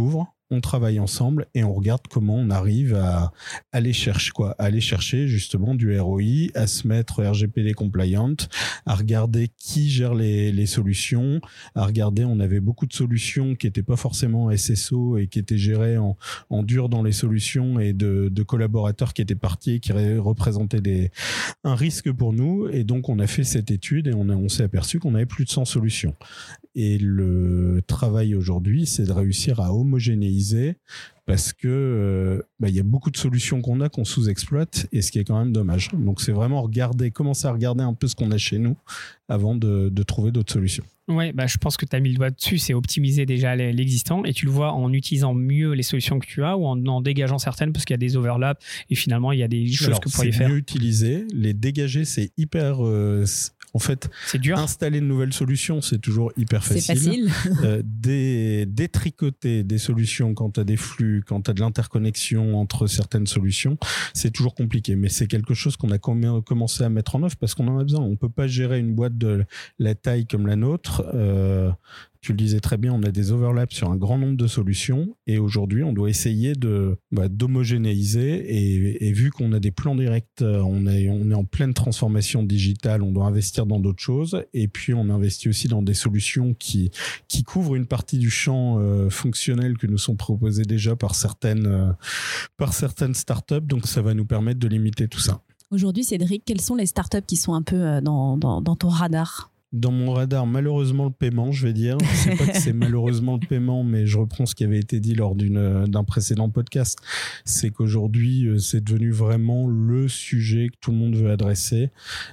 on travaille ensemble et on regarde comment on arrive à aller chercher quoi, à aller chercher justement du R O I, à se mettre R G P D compliant, à regarder qui gère les, les solutions, à regarder, on avait beaucoup de solutions qui n'étaient pas forcément S S O et qui étaient gérées en, en dur dans les solutions et de, de collaborateurs qui étaient partis et qui représentaient des, un risque pour nous. Et donc, on a fait cette étude et on, a, on s'est aperçu qu'on avait plus de cent solutions. Et le travail aujourd'hui, c'est de réussir à homogénéiser parce que euh, bah, y a beaucoup de solutions qu'on a qu'on sous-exploite et ce qui est quand même dommage. Donc, c'est vraiment regarder, commencer à regarder un peu ce qu'on a chez nous avant de, de trouver d'autres solutions. Ouais, bah, je pense que tu as mis le doigt dessus, c'est optimiser déjà l'existant et tu le vois en utilisant mieux les solutions que tu as ou en en dégageant certaines parce qu'il y a des overlaps et finalement il y a des choses Alors, que vous pourriez c'est faire. C'est mieux utiliser, les dégager, c'est hyper... Euh, en fait, c'est dur. Installer une nouvelle solution, c'est toujours hyper facile. C'est facile. euh, dé, détricoter des solutions quand tu as des flux, quand tu as de l'interconnexion entre certaines solutions, c'est toujours compliqué. Mais c'est quelque chose qu'on a commencé à mettre en œuvre parce qu'on en a besoin. On ne peut pas gérer une boîte de la taille comme la nôtre. Euh, Tu le disais très bien, on a des overlaps sur un grand nombre de solutions et aujourd'hui, on doit essayer de, bah, d'homogénéiser et, et vu qu'on a des plans directs, on est, on est en pleine transformation digitale, on doit investir dans d'autres choses et puis on investit aussi dans des solutions qui, qui couvrent une partie du champ euh, fonctionnel que nous sont proposés déjà par certaines, euh, par certaines startups, donc ça va nous permettre de limiter tout ça. Aujourd'hui, Cédric, quelles sont les startups qui sont un peu dans, dans, dans ton radar ? Dans mon radar, malheureusement, le paiement, je vais dire. C'est pas que c'est malheureusement le paiement, mais je reprends ce qui avait été dit lors d'une, d'un précédent podcast. C'est qu'aujourd'hui, c'est devenu vraiment le sujet que tout le monde veut adresser.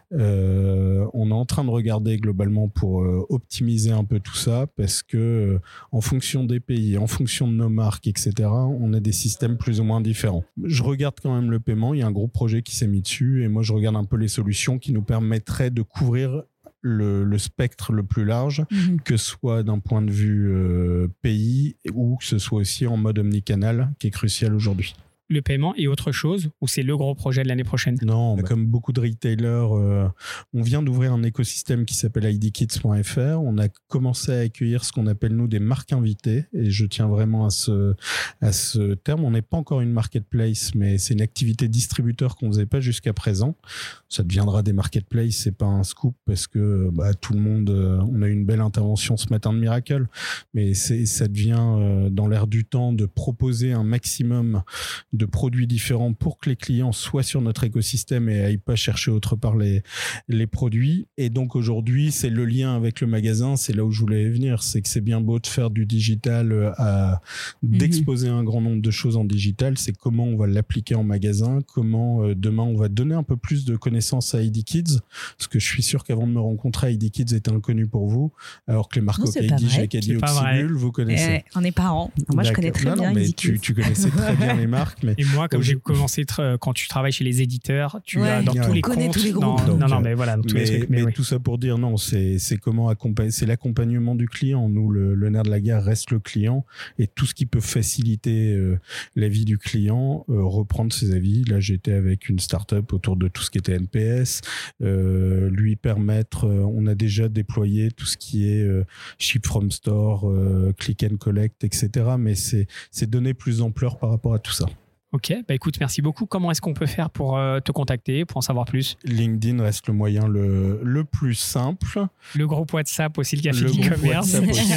Euh, on est en train de regarder globalement pour euh, optimiser un peu tout ça parce que euh, en fonction des pays, en fonction de nos marques, et cetera, on a des systèmes plus ou moins différents. Je regarde quand même le paiement. Il y a un gros projet qui s'est mis dessus et moi, je regarde un peu les solutions qui nous permettraient de couvrir Le, le spectre le plus large, mmh. que ce soit d'un point de vue euh, pays ou que ce soit aussi en mode omnicanal qui est crucial aujourd'hui. Le paiement est autre chose ou c'est le gros projet de l'année prochaine ? Non, bah, comme beaucoup de retailers, euh, on vient d'ouvrir un écosystème qui s'appelle I D kids point F R. On a commencé à accueillir ce qu'on appelle nous des marques invitées et je tiens vraiment à ce, à ce terme. On n'est pas encore une marketplace, mais c'est une activité distributeur qu'on ne faisait pas jusqu'à présent. Ça deviendra des marketplaces, c'est pas un scoop parce que bah, tout le monde, euh, on a eu une belle intervention ce matin de Miracle, mais c'est, ça devient euh, dans l'air du temps de proposer un maximum de produits différents pour que les clients soient sur notre écosystème et n'aillent pas chercher autre part les, les produits. Et donc aujourd'hui, c'est le lien avec le magasin, c'est là où je voulais venir, c'est que c'est bien beau de faire du digital, à, d'exposer mmh. un grand nombre de choses en digital, c'est comment on va l'appliquer en magasin, comment euh, demain on va donner un peu plus de connaissances à I D Kids, parce que je suis sûr qu'avant de me rencontrer, I D Kids était inconnu pour vous, alors que les marques Okaydi, Jacadi, Oxybul, vous connaissez. Eh, on est parents. Moi, D'accord. je connais très non, bien non, mais I D Kids. Tu, tu connaissais très bien les marques. Mais et moi, comme j'ai commencé, tra- quand tu travailles chez les éditeurs, tu ouais, as dans ouais. tous les comptes. Tous les dans, groupes. non, non, non, mais voilà. Tous mais les trucs, mais mais oui. tout ça pour dire, non, c'est, c'est comment accompagner, c'est l'accompagnement du client. Nous, le, le nerf de la guerre reste le client et tout ce qui peut faciliter euh, la vie du client, euh, reprendre ses avis. Là, j'étais avec une start-up autour de tout ce qui était N P S, euh, lui permettre, euh, on a déjà déployé tout ce qui est euh, ship from store, euh, click and collect, et cetera. Mais c'est, c'est donner plus d'ampleur par rapport à tout ça. Ok, bah écoute, merci beaucoup. Comment est-ce qu'on peut faire pour euh, te contacter, pour en savoir plus ? LinkedIn reste le moyen le, le plus simple. Le groupe WhatsApp aussi, le café le d'e-commerce.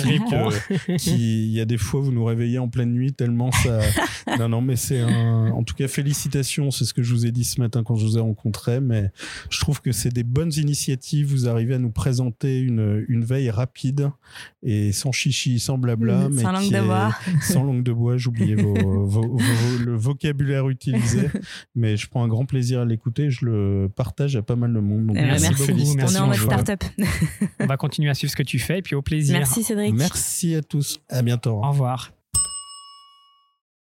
Il y a des fois, vous nous réveillez en pleine nuit tellement ça... non, non, mais c'est un... En tout cas, félicitations. C'est ce que je vous ai dit ce matin quand je vous ai rencontré. Mais je trouve que c'est des bonnes initiatives. Vous arrivez à nous présenter une, une veille rapide et sans chichi, sans blabla. Mmh, mais sans langue qui de est... bois. Sans langue de bois, j'oubliais vos, vos, vos, vos, le vocabulaire utilisé, mais je prends un grand plaisir à l'écouter, je le partage à pas mal de monde. Donc euh, merci, merci beaucoup, merci. On est en mode start-up. On va continuer à suivre ce que tu fais et puis au plaisir. Merci Cédric. Merci à tous, à bientôt. Au revoir.